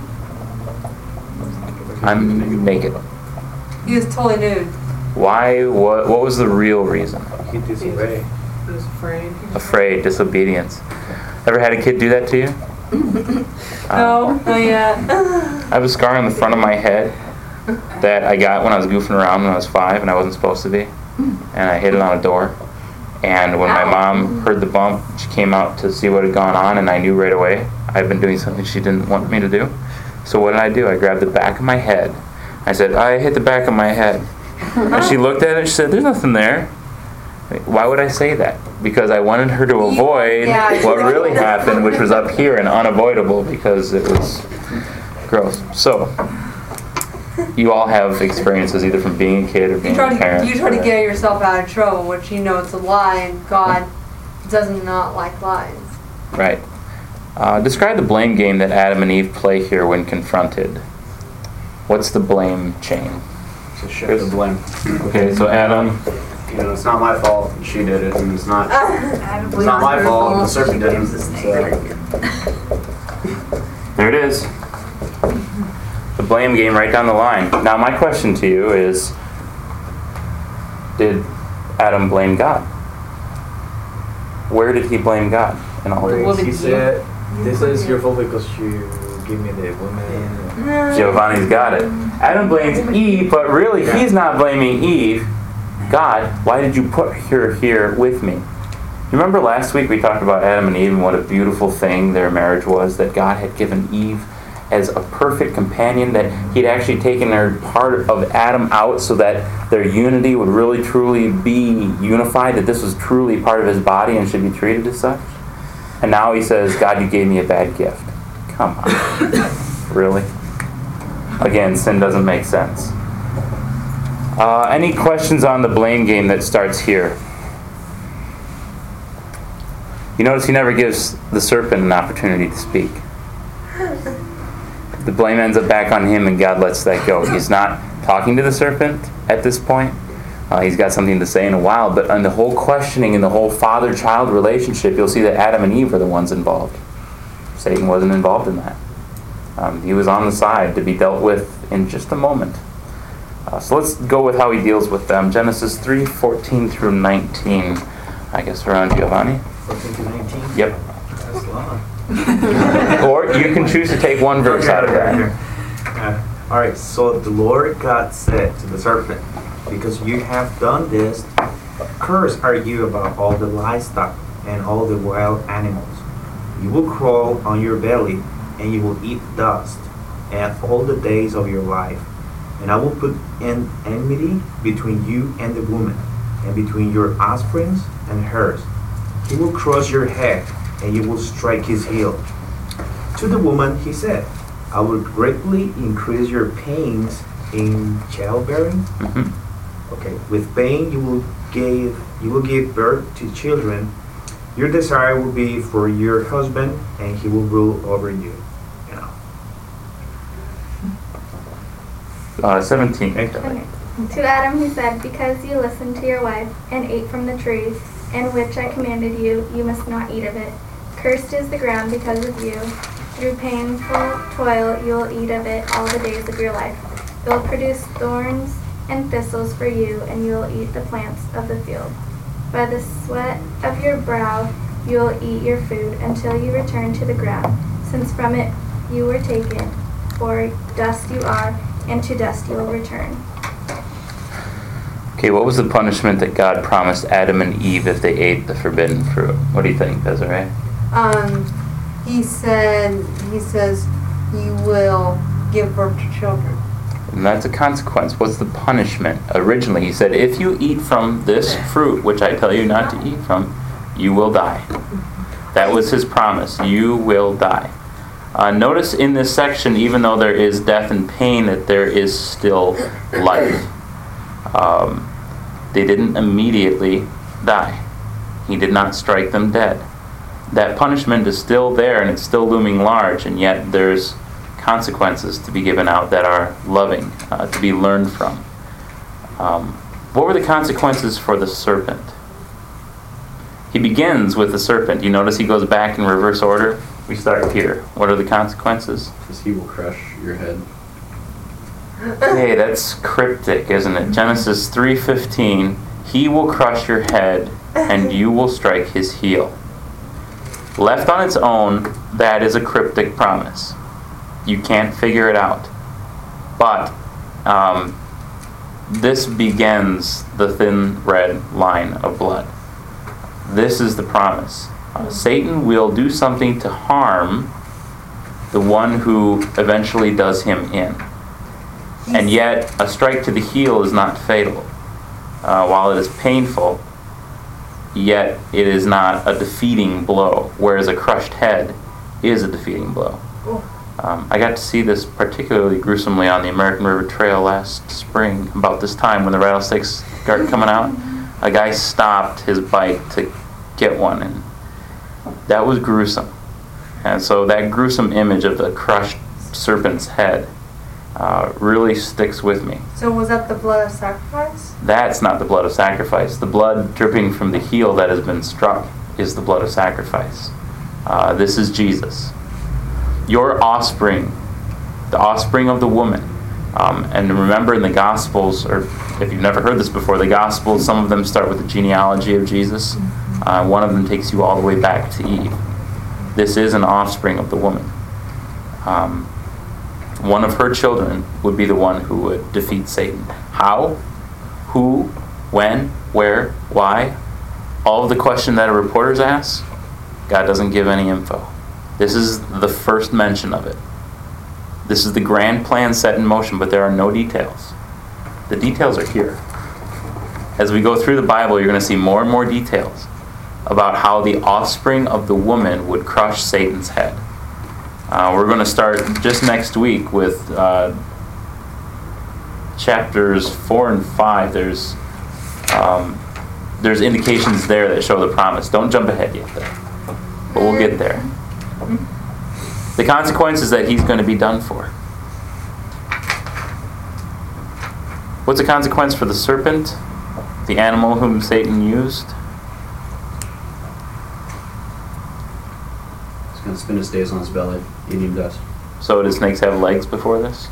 I'm naked. He was totally nude. Why? What was the real reason? He disobeyed. He was afraid. Afraid, disobedience. Ever had a kid do that to you? No, not yet. I have a scar on the front of my head that I got when I was goofing around when I was 5 and I wasn't supposed to be. And I hit it on a door. And when my mom heard the bump, she came out to see what had gone on, and I knew right away I'd been doing something she didn't want me to do. So what did I do? I grabbed the back of my head. I said, I hit the back of my head. And she looked at it and she said, there's nothing there. Why would I say that? Because I wanted her to avoid what really happened, which was up here and unavoidable because it was gross. So, you all have experiences either from being a kid or being a parent. You try to get yourself out of trouble, which you know it's a lie, and God does not like lies. Right. Describe the blame game that Adam and Eve play here when confronted. What's the blame chain? So shift the blame. Okay, so Adam. It's not my fault. She did it, and it's not. Adam It's not my fault. The serpent did it. Blames the snake. There it is. The blame game right down the line. Now my question to you is, did Adam blame God? Where did he blame God in all What this? did He you- said, "This is your fault because you give me the woman." Giovanni's got it. Adam blames Eve, but really he's not blaming Eve. God, why did you put her here with me? You remember last week we talked about Adam and Eve and what a beautiful thing their marriage was, that God had given Eve as a perfect companion, that he'd actually taken her part of Adam out so that their unity would really truly be unified, that this was truly part of his body and should be treated as such. And now he says, God, you gave me a bad gift. Come on. Really? Again, sin doesn't make sense. Any questions on the blame game that starts here? You notice he never gives the serpent an opportunity to speak. The blame ends up back on him and God lets that go. He's not talking to the serpent at this point. He's got something to say in a while, but on the whole questioning and the whole father-child relationship, you'll see that Adam and Eve are the ones involved. Satan wasn't involved in that. He was on the side to be dealt with in just a moment. So let's go with how he deals with them. Genesis 3:14 through 19. I guess we're on Giovanni. 14 to 19. Yep. That's long. Or you can choose to take one verse out of that. All right. So the Lord God said to the serpent, "Because you have done this, cursed are you about all the livestock and all the wild animals. You will crawl on your belly, and you will eat dust, and all the days of your life. And I will put an enmity between you and the woman, and between your offspring and hers. He will crush your head, and you will strike his heel. To the woman he said, I will greatly increase your pains in childbearing. Okay, with pain you will give birth to children. Your desire will be for your husband, and he will rule over you. 17. Okay. To Adam he said, because you listened to your wife and ate from the tree, in which I commanded you, you must not eat of it. Cursed is the ground because of you. Through painful toil you will eat of it all the days of your life. It will produce thorns and thistles for you, and you will eat the plants of the field. By the sweat of your brow you will eat your food until you return to the ground, since from it you were taken, for dust you are, and to dust you will return. Okay, what was the punishment that God promised Adam and Eve if they ate the forbidden fruit? What do you think, Desiree? He says, you will give birth to children. And that's a consequence. What's the punishment? Originally, he said, if you eat from this fruit, which I tell you not to eat from, you will die. That was his promise. You will die. Notice in this section, even though there is death and pain, that there is still life. They didn't immediately die. He did not strike them dead. That punishment is still there, and it's still looming large, and yet there's consequences to be given out that are loving, to be learned from. What were the consequences for the serpent? He begins with the serpent. You notice he goes back in reverse order. We start here. What are the consequences? Because he will crush your head. Hey, that's cryptic, isn't it? Genesis 3:15. He will crush your head, and you will strike his heel. Left on its own, that is a cryptic promise. You can't figure it out. But this begins the thin red line of blood. This is the promise. Satan will do something to harm the one who eventually does him in. And yet, a strike to the heel is not fatal. While it is painful, yet it is not a defeating blow, whereas a crushed head is a defeating blow. I got to see this particularly gruesomely on the American River Trail last spring, about this time when the rattlesnakes started coming out. A guy stopped his bike to get one, and that was gruesome. And so that gruesome image of the crushed serpent's head really sticks with me. So was that the blood of sacrifice? That's not the blood of sacrifice. The blood dripping from the heel that has been struck is the blood of sacrifice. This is Jesus. Your offspring, the offspring of the woman. And remember in the Gospels, or if you've never heard this before, the Gospels, some of them start with the genealogy of Jesus. One of them takes you all the way back to Eve. This is an offspring of the woman. One of her children would be the one who would defeat Satan. How? Who? When? Where? Why? All of the question that a reporter's ask, God doesn't give any info. This is the first mention of it. This is the grand plan set in motion, but there are no details. The details are here. As we go through the Bible, you're going to see more and more details about how the offspring of the woman would crush Satan's head. We're going to start just next week with chapters 4 and 5. There's indications there that show the promise. Don't jump ahead yet, though. But we'll get there. The consequence is that he's going to be done for. What's the consequence for the serpent, the animal whom Satan used? He's going to spend his days on his belly, eating dust. So did snakes have legs before this?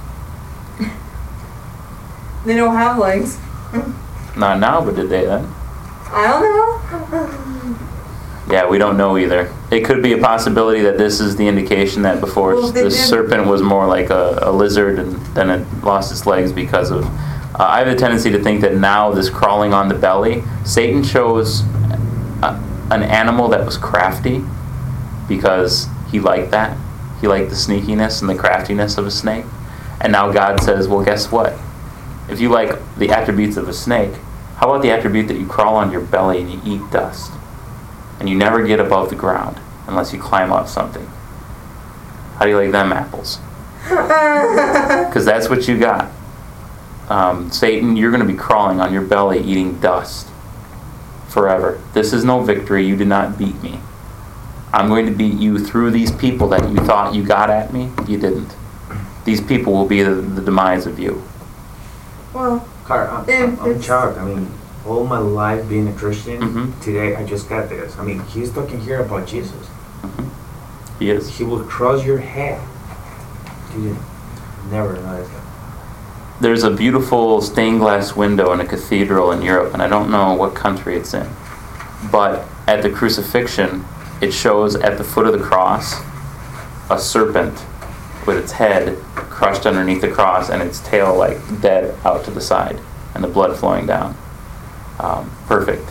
They don't have legs. Not now, but did they then? I don't know. Yeah, we don't know either. It could be a possibility that this is the indication that before the serpent was more like a lizard, and then it lost its legs because of... I have a tendency to think that now this crawling on the belly, Satan chose an animal that was crafty, because he liked that. He liked the sneakiness and the craftiness of a snake. And now God says, well, guess what? If you like the attributes of a snake, how about the attribute that you crawl on your belly and you eat dust? And you never get above the ground unless you climb up something. How do you like them apples? Because that's what you got. Satan, you're going to be crawling on your belly eating dust forever. This is no victory. You did not beat me. I'm going to beat you through these people that you thought you got at me. You didn't. These people will be the demise of you. Well, Carl, I'm shocked. I mean, all my life being a Christian, today I just got this. I mean, he's talking here about Jesus. He is. He will cross your head. You never realized that. There's a beautiful stained glass window in a cathedral in Europe, and I don't know what country it's in. But at the crucifixion, it shows at the foot of the cross a serpent with its head crushed underneath the cross and its tail like dead out to the side and the blood flowing down. Perfect.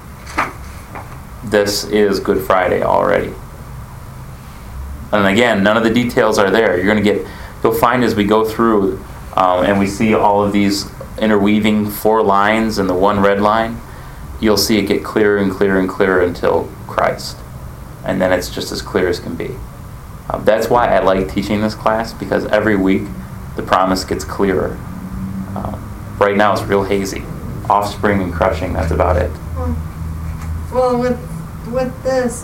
This is Good Friday already. And again, none of the details are there. You'll find as we go through and we see all of these interweaving 4 lines and the one red line, you'll see it get clearer and clearer and clearer until Christ. And then it's just as clear as can be. That's why I like teaching this class, because every week the promise gets clearer. Right now it's real hazy. Offspring and crushing, that's about it. Well, with this,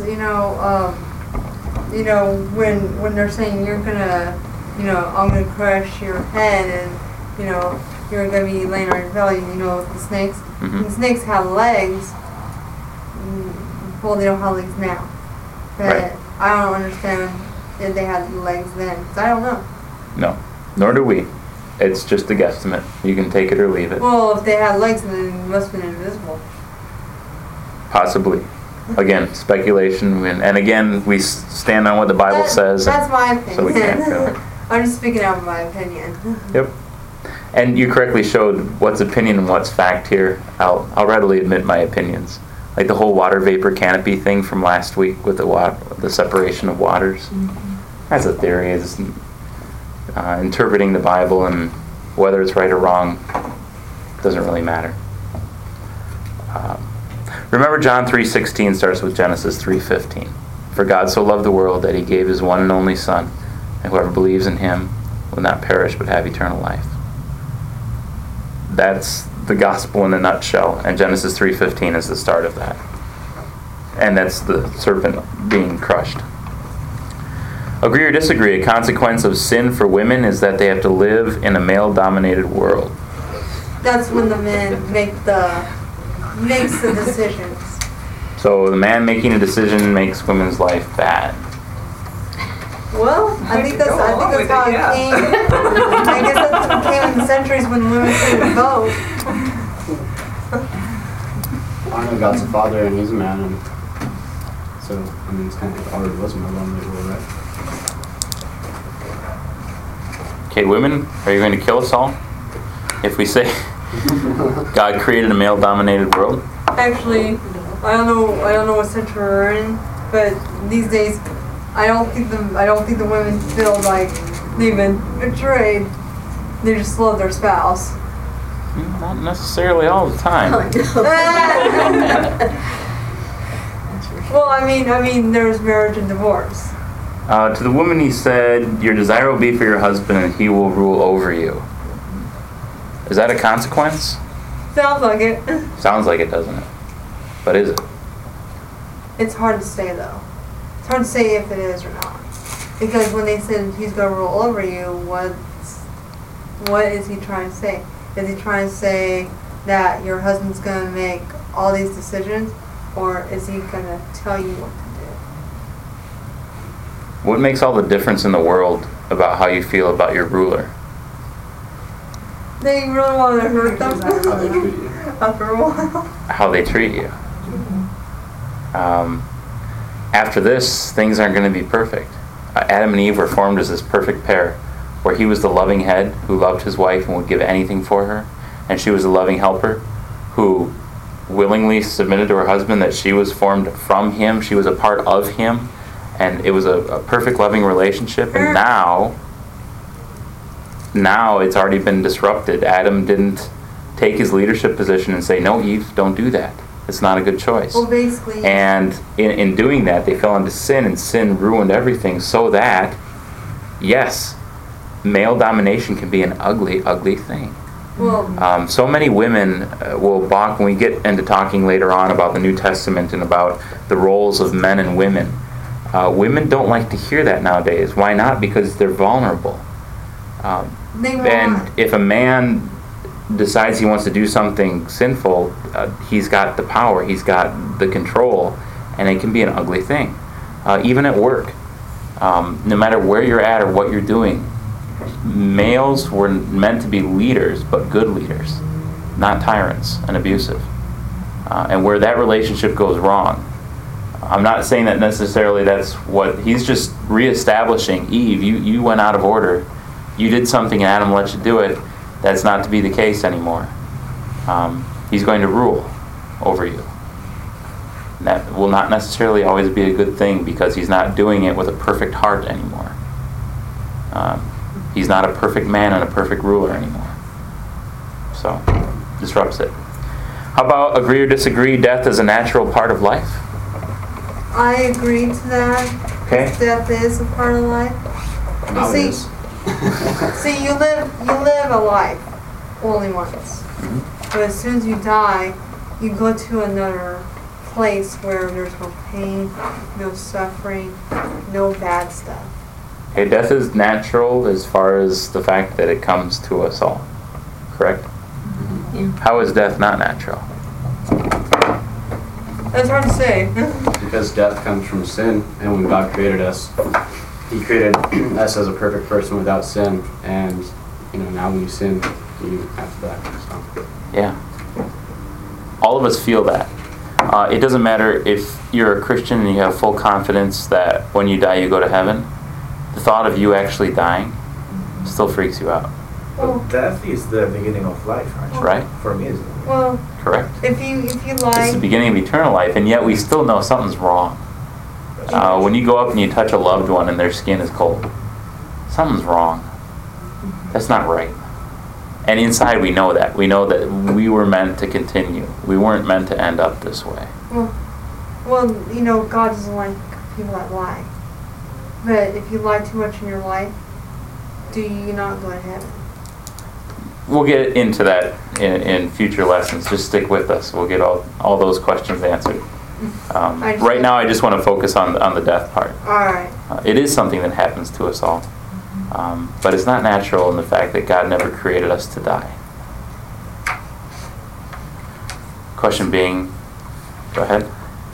when they're saying you're gonna, I'm gonna crush your head and, you're gonna be laying on your belly, the snakes. Mm-hmm. The snakes have legs. Well, they don't have legs now. But Right. I don't understand if they had legs then, 'cause I don't know. No, nor do we. It's just a guesstimate. You can take it or leave it. Well, if they had legs, then they must have been invisible. Possibly. Again, speculation, and again, we stand on what the Bible says. That's my opinion. So we can't really. I'm just speaking out of my opinion. Yep. And you correctly showed what's opinion and what's fact here. I'll readily admit my opinions. Like the whole water vapor canopy thing from last week with the separation of waters. That's a theory. It's interpreting the Bible, and whether it's right or wrong doesn't really matter. Remember, John 3:16 starts with Genesis 3:15. For God so loved the world that he gave his one and only Son, and whoever believes in him will not perish but have eternal life. That's the gospel in a nutshell, and Genesis 3:15 is the start of that. And that's the serpent being crushed. Agree or disagree, a consequence of sin for women is that they have to live in a male-dominated world. That's when the men makes the decisions. So the man making a decision makes women's life bad. Well, I think that's how it came. I guess that's what came in the centuries when women couldn't vote. Arnold God's a father and he's a man, and so it's kind of already was a male-dominated world, right? Okay, women, are you going to kill us all if we say God created a male-dominated world? Actually, I don't know what century we're in, but these days, I don't think the women feel like they've been betrayed. They just love their spouse. Not necessarily all the time. Well, I mean, there's marriage and divorce. To the woman he said, your desire will be for your husband and he will rule over you. Is that a consequence? Sounds like it. Sounds like it, doesn't it? But is it? It's hard to say, though. It's hard to say if it is or not. Because when they said he's going to rule over you, what is he trying to say? Is he trying to say that your husband's going to make all these decisions? Or is he going to tell you what to do? What makes all the difference in the world about how you feel about your ruler? They really want to hurt them. How they treat you. After a while. How they treat you. After this, things aren't going to be perfect. Adam and Eve were formed as this perfect pair, where he was the loving head who loved his wife and would give anything for her, and she was a loving helper who willingly submitted to her husband, that she was formed from him, she was a part of him, and it was a perfect, loving relationship. And now it's already been disrupted. Adam didn't take his leadership position and say, "No, Eve, don't do that. It's not a good choice." Well, basically. And in doing that, they fell into sin, and sin ruined everything. So that, yes, male domination can be an ugly, ugly thing. Well, So many women will balk when we get into talking later on about the New Testament and about the roles of men and women. Women don't like to hear that nowadays. Why not? Because they're vulnerable. they want. And if a man decides he wants to do something sinful, he's got the power, he's got the control, and it can be an ugly thing. Even at work, no matter where you're at or what you're doing, males were meant to be leaders, but good leaders, not tyrants and abusive. And where that relationship goes wrong, I'm not saying that necessarily that's what, he's just reestablishing Eve. You went out of order. You did something and Adam let you do it. That's not to be the case anymore. He's going to rule over you. And that will not necessarily always be a good thing because he's not doing it with a perfect heart anymore. He's not a perfect man and a perfect ruler anymore. So, disrupts it. How about agree or disagree, death is a natural part of life? I agree to that. Okay. Death is a part of life. Now it see, is. see, you live a life only once. But as soon as you die, you go to another place where there's no pain, no suffering, no bad stuff. Okay, death is natural as far as the fact that it comes to us all. Correct? Yeah. How is death not natural? That's hard to say. Because death comes from sin, and when God created us, He created us as a perfect person without sin, and now when you sin, you have to die. So. Yeah. All of us feel that. It doesn't matter if you're a Christian and you have full confidence that when you die you go to heaven. The thought of you actually dying still freaks you out. But death is the beginning of life, right? Right? For me, isn't it? Well, Correct? if you It's the like, beginning of eternal life, and yet we still know something's wrong. When you go up and you touch a loved one and their skin is cold, something's wrong. That's not right. And inside we know that. We know that we were meant to continue. We weren't meant to end up this way. well, God doesn't like people that lie. But if you lie too much in your life, do you not go to heaven? We'll get into that in future lessons. Just stick with us. We'll get all those questions answered. Right now I just want to focus on the death part. Alright. It is something that happens to us all. But it's not natural in the fact that God never created us to die. Question being, go ahead.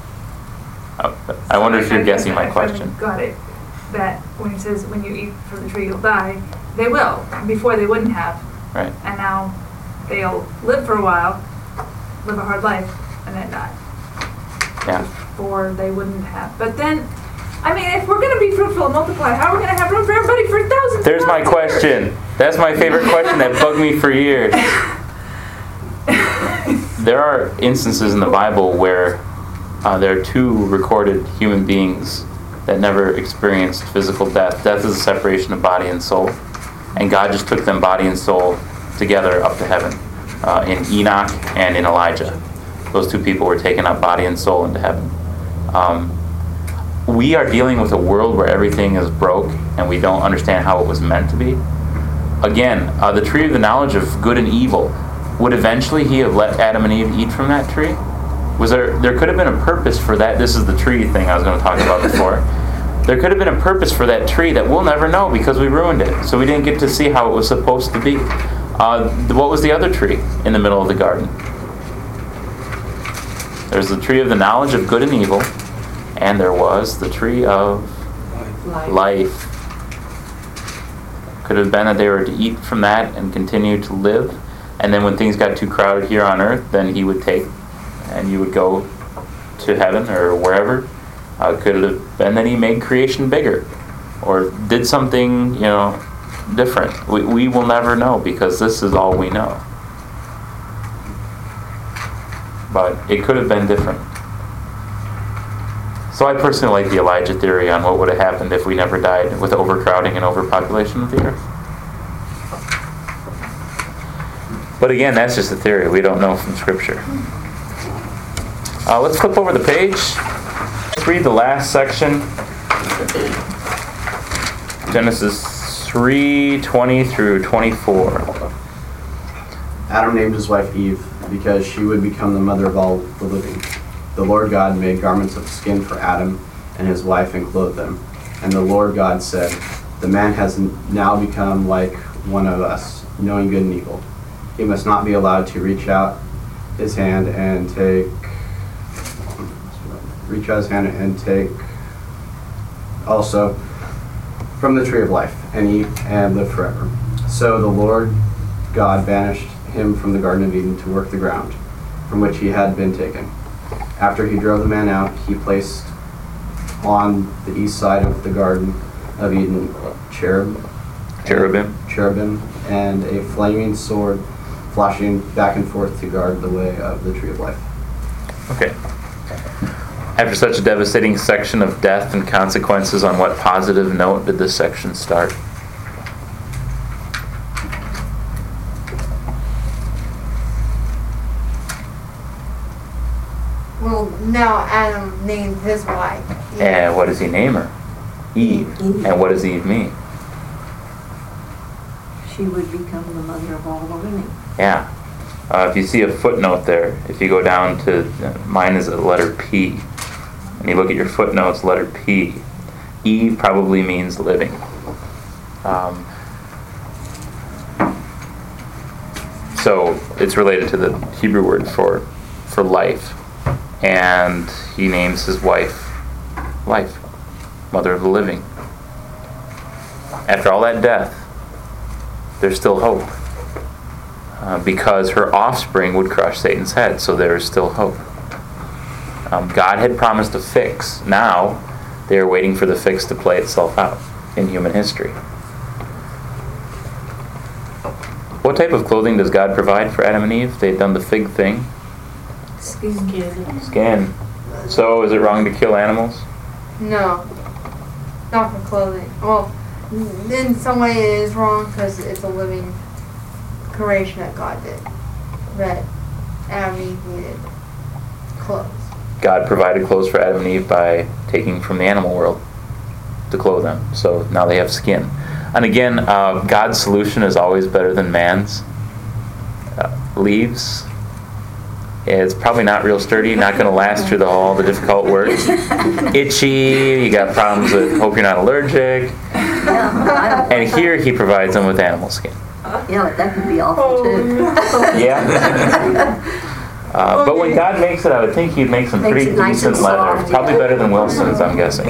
I wonder if you're guessing my question. Got it. That when he says when you eat from the tree you'll die, they will. Before they wouldn't have. Right. And now they'll live for a while, live a hard life, and then die. Yeah. Before they wouldn't have. But then, if we're going to be fruitful and multiply, how are we going to have room for everybody for thousands? There's my question. That's my favorite question that bugged me for years. There are instances in the Bible where there are two recorded human beings that never experienced physical death. Death is a separation of body and soul. And God just took them body and soul together up to heaven. In Enoch and in Elijah. Those two people were taken up body and soul into heaven. We are dealing with a world where everything is broke and we don't understand how it was meant to be. Again, the tree of the knowledge of good and evil, would eventually he have let Adam and Eve eat from that tree? There could have been a purpose for that. This is the tree thing I was going to talk about before. There could have been a purpose for that tree that we'll never know because we ruined it. So we didn't get to see how it was supposed to be. What was the other tree in the middle of the garden? There's the tree of the knowledge of good and evil, and there was the tree of life. Could have been that they were to eat from that and continue to live, and then when things got too crowded here on earth, then he would take, and you would go to heaven or wherever. Could it have been that he made creation bigger, or did something, different? We will never know because this is all we know. But it could have been different. So I personally like the Elijah theory on what would have happened if we never died with overcrowding and overpopulation of the earth. But again, that's just a theory. We don't know from Scripture. Let's flip over the page. Let's read the last section. Genesis 3:20 through 24. Adam named his wife Eve because she would become the mother of all the living. The Lord God made garments of skin for Adam and his wife and clothed them. And the Lord God said, "The man has now become like one of us, knowing good and evil. He must not be allowed to reach out his hand and take also from the tree of life and eat and live forever." So the Lord God banished him from the Garden of Eden to work the ground from which he had been taken. After he drove the man out, he placed on the east side of the Garden of Eden cherubim and a flaming sword flashing back and forth to guard the way of the tree of life. Okay. After such a devastating section of death and consequences, on what positive note did this section start? Well, now Adam named his wife Eve. And what does he name her? Eve. And what does Eve mean? She would become the mother of all the living. Yeah. If you see a footnote there, if you go down to, mine is a letter P, and you look at your footnotes, letter P, Eve probably means living. So it's related to the Hebrew word for life. And he names his wife Life, mother of the living. After all that death, there's still hope. Because her offspring would crush Satan's head, so there is still hope. God had promised a fix. Now, they are waiting for the fix to play itself out in human history. What type of clothing does God provide for Adam and Eve? They'd done the fig thing. Skin. So, is it wrong to kill animals? No, not for clothing. Well, in some way it is wrong because it's a living creation that God did. But Adam and Eve needed clothes. God provided clothes for Adam and Eve by taking from the animal world to clothe them. So now they have skin. And again, God's solution is always better than man's. Leaves. It's probably not real sturdy, not going to last through all the difficult work. Itchy, you got problems with, hope you're not allergic. And here he provides them with animal skin. Yeah, that could be awful too. Yeah. But when God makes it, I would think he'd make some pretty nice decent and leather. soft, Probably yeah. better than Wilson's, I'm guessing.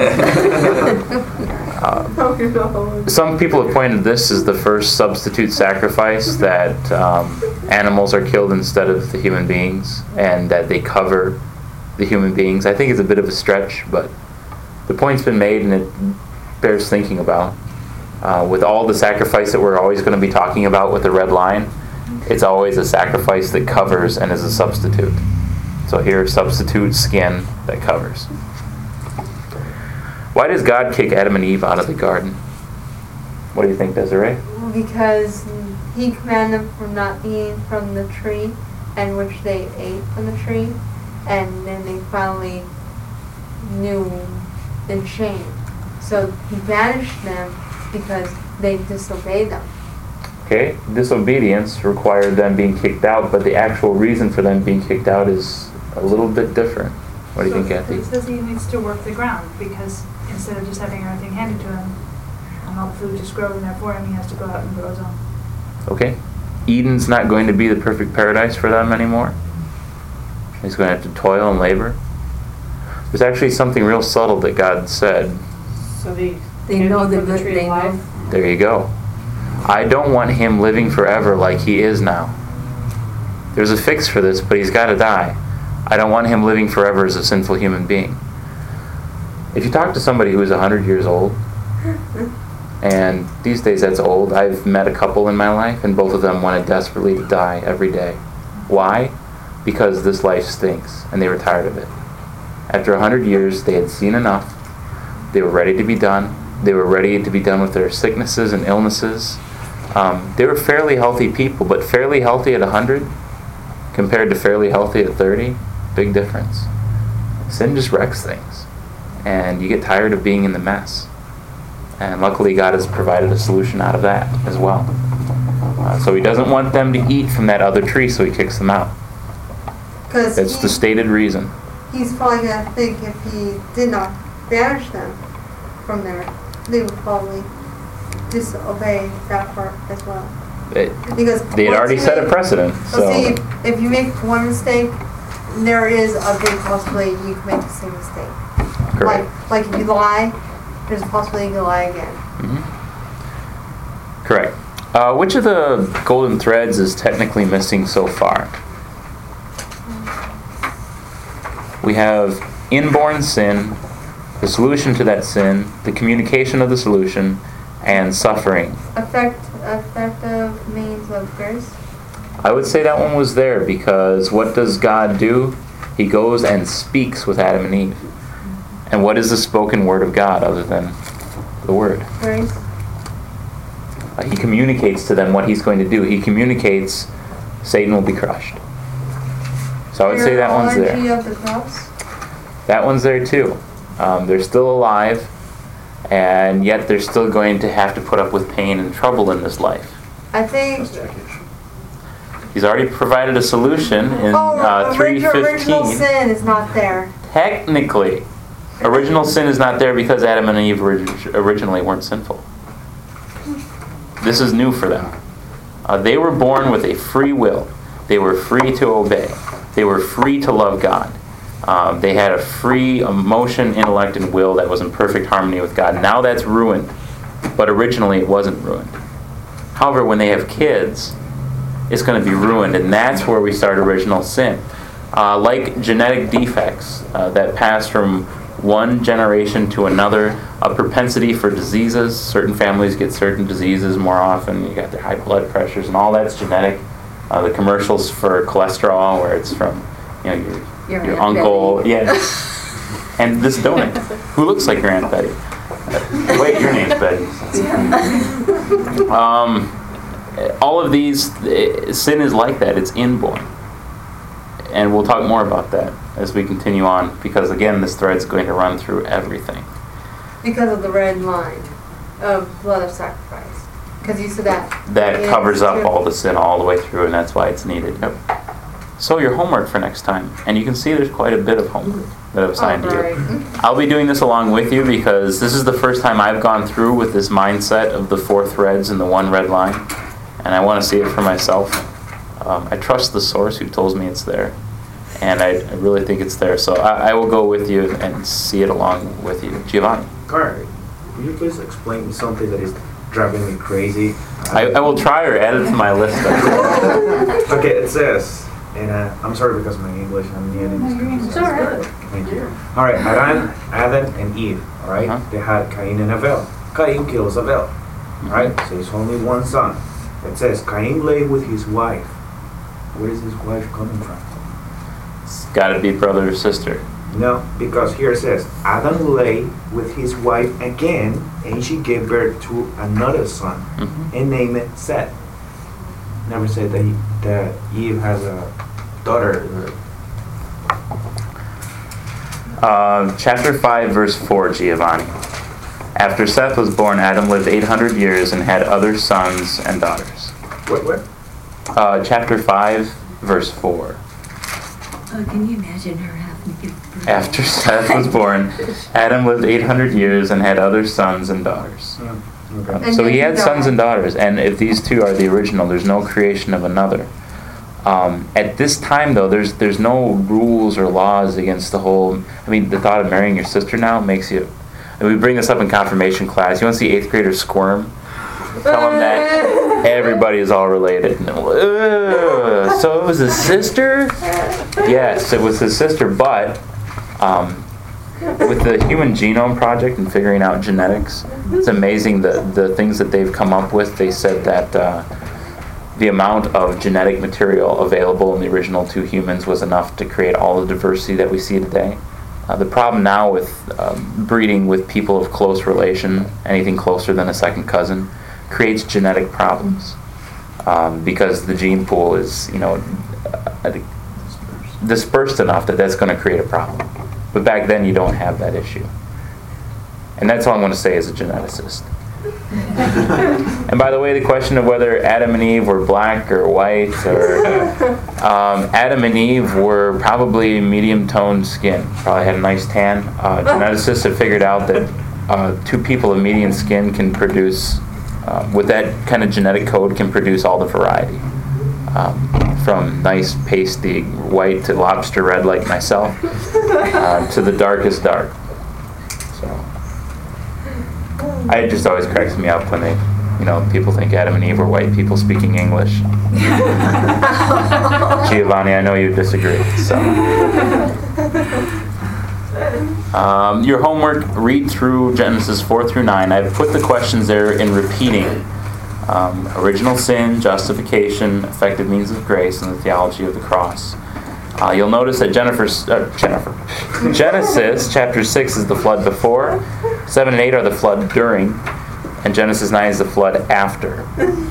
Some people have pointed this as the first substitute sacrifice, that animals are killed instead of the human beings, and that they cover the human beings. I think it's a bit of a stretch, but the point's been made and it bears thinking about. With all the sacrifice that we're always going to be talking about with the red line, it's always a sacrifice that covers and is a substitute. So here, substitute skin that covers. Why does God kick Adam and Eve out of the garden? What do you think, Desiree? Because he commanded them from not eating from the tree, and which they ate from the tree, and then they finally knew and shamed. So he banished them because they disobeyed them. Okay, disobedience required them being kicked out, but the actual reason for them being kicked out is a little bit different. What do you think, Kathy? It says he needs to work the ground, because instead of just having everything handed to him, and all the food just growing there for him, he has to go out and grow his own. Okay. Eden's not going to be the perfect paradise for them anymore. He's going to have to toil and labor. There's actually something real subtle that God said. So they know the from good tree of thing. life. There you go. I don't want him living forever like he is now. There's a fix for this, but he's got to die. I don't want him living forever as a sinful human being. If you talk to somebody who is 100 years old, and these days that's old, I've met a couple in my life, and both of them wanted desperately to die every day. Why? Because this life stinks, and they were tired of it. After 100 years, they had seen enough. They were ready to be done. They were ready to be done with their sicknesses and illnesses. They were fairly healthy people, but fairly healthy at 100 compared to fairly healthy at 30, big difference. Sin just wrecks things, and you get tired of being in the mess. And luckily, God has provided a solution out of that as well. So he doesn't want them to eat from that other tree, so he kicks them out. That's the stated reason. He's probably going to think if he did not banish them from there, they would probably disobey that part as well. Because they had already set a precedent. So see, if you make one mistake, there is a big possibility you can make the same mistake. Correct. Like if you lie, there's a possibility you can lie again. Mm-hmm. Correct. Which of the golden threads is technically missing so far? We have inborn sin, the solution to that sin, the communication of the solution, and suffering. Effective means of grace? I would say that one was there because what does God do? He goes and speaks with Adam and Eve. And what is the spoken word of God other than the word? Grace. He communicates to them what he's going to do. He communicates Satan will be crushed. So I would say that one's there. Of the cross? That one's there too. They're still alive, and yet they're still going to have to put up with pain and trouble in this life. I think... He's already provided a solution in 3:15. Original sin is not there. Technically, original sin is not there because Adam and Eve originally weren't sinful. This is new for them. They were born with a free will. They were free to obey. They were free to love God. They had a free emotion, intellect, and will that was in perfect harmony with God. Now that's ruined, but originally it wasn't ruined. However, when they have kids, it's going to be ruined, and that's where we start original sin. Like genetic defects that pass from one generation to another, a propensity for diseases. Certain families get certain diseases more often. You got their high blood pressures, and all that's genetic. The commercials for cholesterol, where it's from your uncle, Betty. yeah, and this donut, who looks like your Aunt Betty. Wait, your name's Betty. All of these, sin is like that. It's inborn. And we'll talk more about that as we continue on, because again, this thread's going to run through everything. Because of the red line of blood of sacrifice. Because you said that. That covers up all the sin all the way through, and that's why it's needed. Yep. So your homework for next time. And you can see there's quite a bit of homework that I've assigned to you. I'll be doing this along with you because this is the first time I've gone through with this mindset of the 4 threads and the 1 red line. And I want to see it for myself. I trust the source who tells me it's there. And I really think it's there. So I will go with you and see it along with you. Giovanni. Carl, could you please explain me something that is driving me crazy? I will try or add it to my list. Okay, it says, and I'm sorry because my English, I'm new in this country. It's all right. Thank you. All right, Adam and Eve, all right? Uh-huh. They had Cain and Abel. Cain kills Abel, all right? So it's only one son. It says Cain lay with his wife. Where is his wife coming from? It's got to be brother or sister. No, because here it says Adam lay with his wife again, and she gave birth to another son, and named it Seth. Never said that Eve has a daughter. Chapter 5, verse 4, Giovanni. After Seth was born, Adam lived 800 years and had other sons and daughters. What? Chapter 5, verse 4. Can you imagine her having to give birth? After Seth was born, Adam lived 800 years and had other sons and daughters. Okay. So he had sons and daughters, and if these two are the original, there's no creation of another. At this time, though, there's no rules or laws against the whole. I mean, the thought of marrying your sister now makes you. And we bring this up in confirmation class. You want to see 8th graders squirm? Tell them that everybody is all related. So it was his sister? Yes, it was his sister, but with the Human Genome Project and figuring out genetics, it's amazing the things that they've come up with. They said that the amount of genetic material available in the original 2 humans was enough to create all the diversity that we see today. The problem now with breeding with people of close relation, anything closer than a second cousin, creates genetic problems because the gene pool is, dispersed enough that that's going to create a problem. But back then, you don't have that issue. And that's all I'm going to say as a geneticist. And by the way, the question of whether Adam and Eve were black or white, or Adam and Eve were probably medium-toned skin. Probably had a nice tan. Geneticists have figured out that two people of medium skin can produce, with that kind of genetic code, can produce all the variety. From nice pasty white to lobster red like myself, to the darkest dark. So, it just always cracks me up when they, people think Adam and Eve were white people speaking English. Giovanni, I know you disagree. So, your homework: read through Genesis 4 through 9. I've put the questions there in repeating. Original sin, justification, effective means of grace, and the theology of the cross. You'll notice that Genesis chapter 6 is the flood before, 7 and 8 are the flood during, and Genesis 9 is the flood after.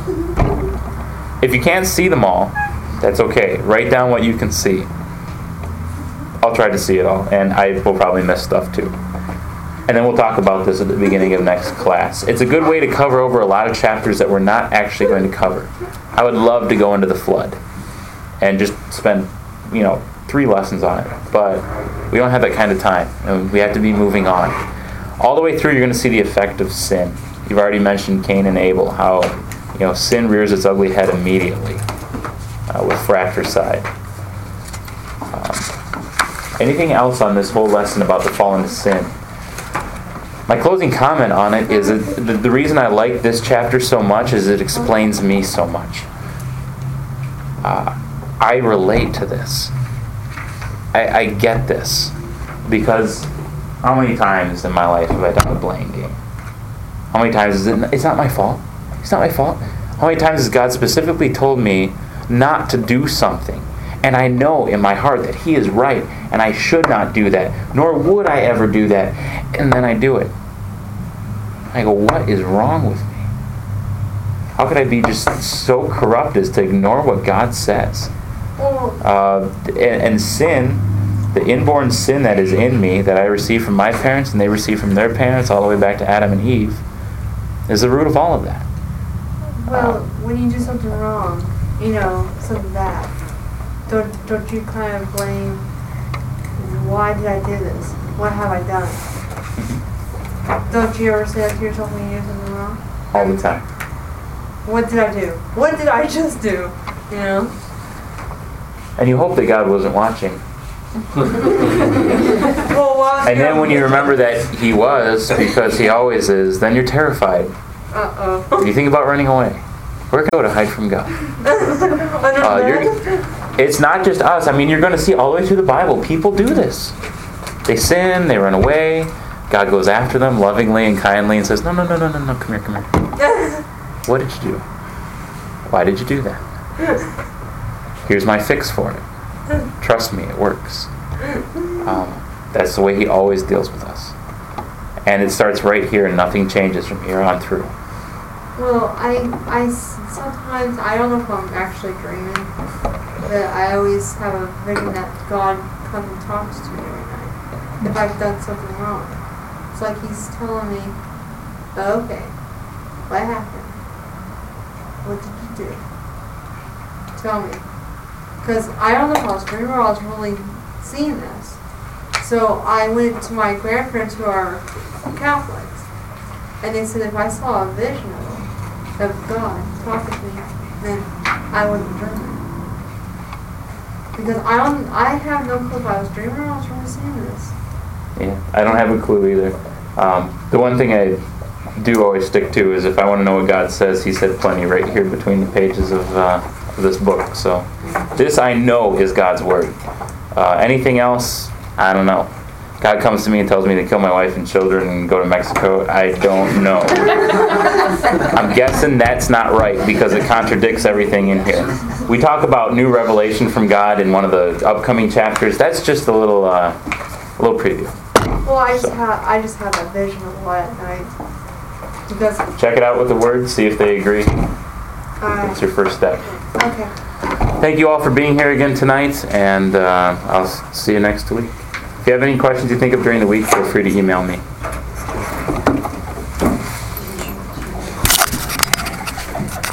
If you can't see them all, that's okay. Write down what you can see. I'll try to see it all, and I will probably miss stuff too. And then we'll talk about this at the beginning of next class. It's a good way to cover over a lot of chapters that we're not actually going to cover. I would love to go into the flood and just spend, 3 lessons on it. But we don't have that kind of time. And we have to be moving on. All the way through, you're going to see the effect of sin. You've already mentioned Cain and Abel, how sin rears its ugly head immediately with fratricide. Anything else on this whole lesson about the fall into sin? My closing comment on it is that the reason I like this chapter so much is it explains me so much. I relate to this. I get this. Because how many times in my life have I done a blame game? How many times is it's not my fault? It's not my fault. How many times has God specifically told me not to do something? And I know in my heart that He is right, and I should not do that, nor would I ever do that, and then I do it. I go, what is wrong with me? How could I be just so corrupt as to ignore what God says? And sin, the inborn sin that is in me, that I received from my parents and they received from their parents, all the way back to Adam and Eve, is the root of all of that. Well, when you do something wrong, something bad, don't you kind of blame, why did I do this? What have I done? Don't you ever say that to yourself when you do something wrong? All the time. What did I do? What did I just do? And you hope that God wasn't watching. And then when you remember that He was, because He always is, then you're terrified. Uh-oh. You think about running away. Where can I go to hide from God? It's not just us. You're going to see all the way through the Bible. People do this. They sin, they run away. God goes after them lovingly and kindly and says, no, come here. What did you do? Why did you do that? Here's my fix for it. Trust me, it works. That's the way He always deals with us. And it starts right here and nothing changes from here on through. Well, I sometimes, I don't know if I'm actually dreaming, but I always have a vision that God comes and talks to me every night if I've done something wrong. It's like He's telling me, okay, what happened? What did you do? Tell me. Because I don't know if I was dreaming or I was really seeing this. So I went to my grandparents who are Catholics, and they said if I saw a vision of God talking to me, then I wouldn't dream it. Because I have no clue if I was dreaming or I was really seeing this. Yeah, I don't have a clue either. The one thing I do always stick to is if I want to know what God says, He said plenty right here between the pages of this book. So this I know is God's Word. Anything else, I don't know. God comes to me and tells me to kill my wife and children and go to Mexico. I don't know. I'm guessing that's not right because it contradicts everything in here. We talk about new revelation from God in one of the upcoming chapters. That's just a little a little preview. Well, I just So- have a vision of what because Check it out with the Word, see if they agree. That's your first step. okay. Thank you all for being here again tonight, and I'll see you next week. If you have any questions you think of during the week, feel free to email me.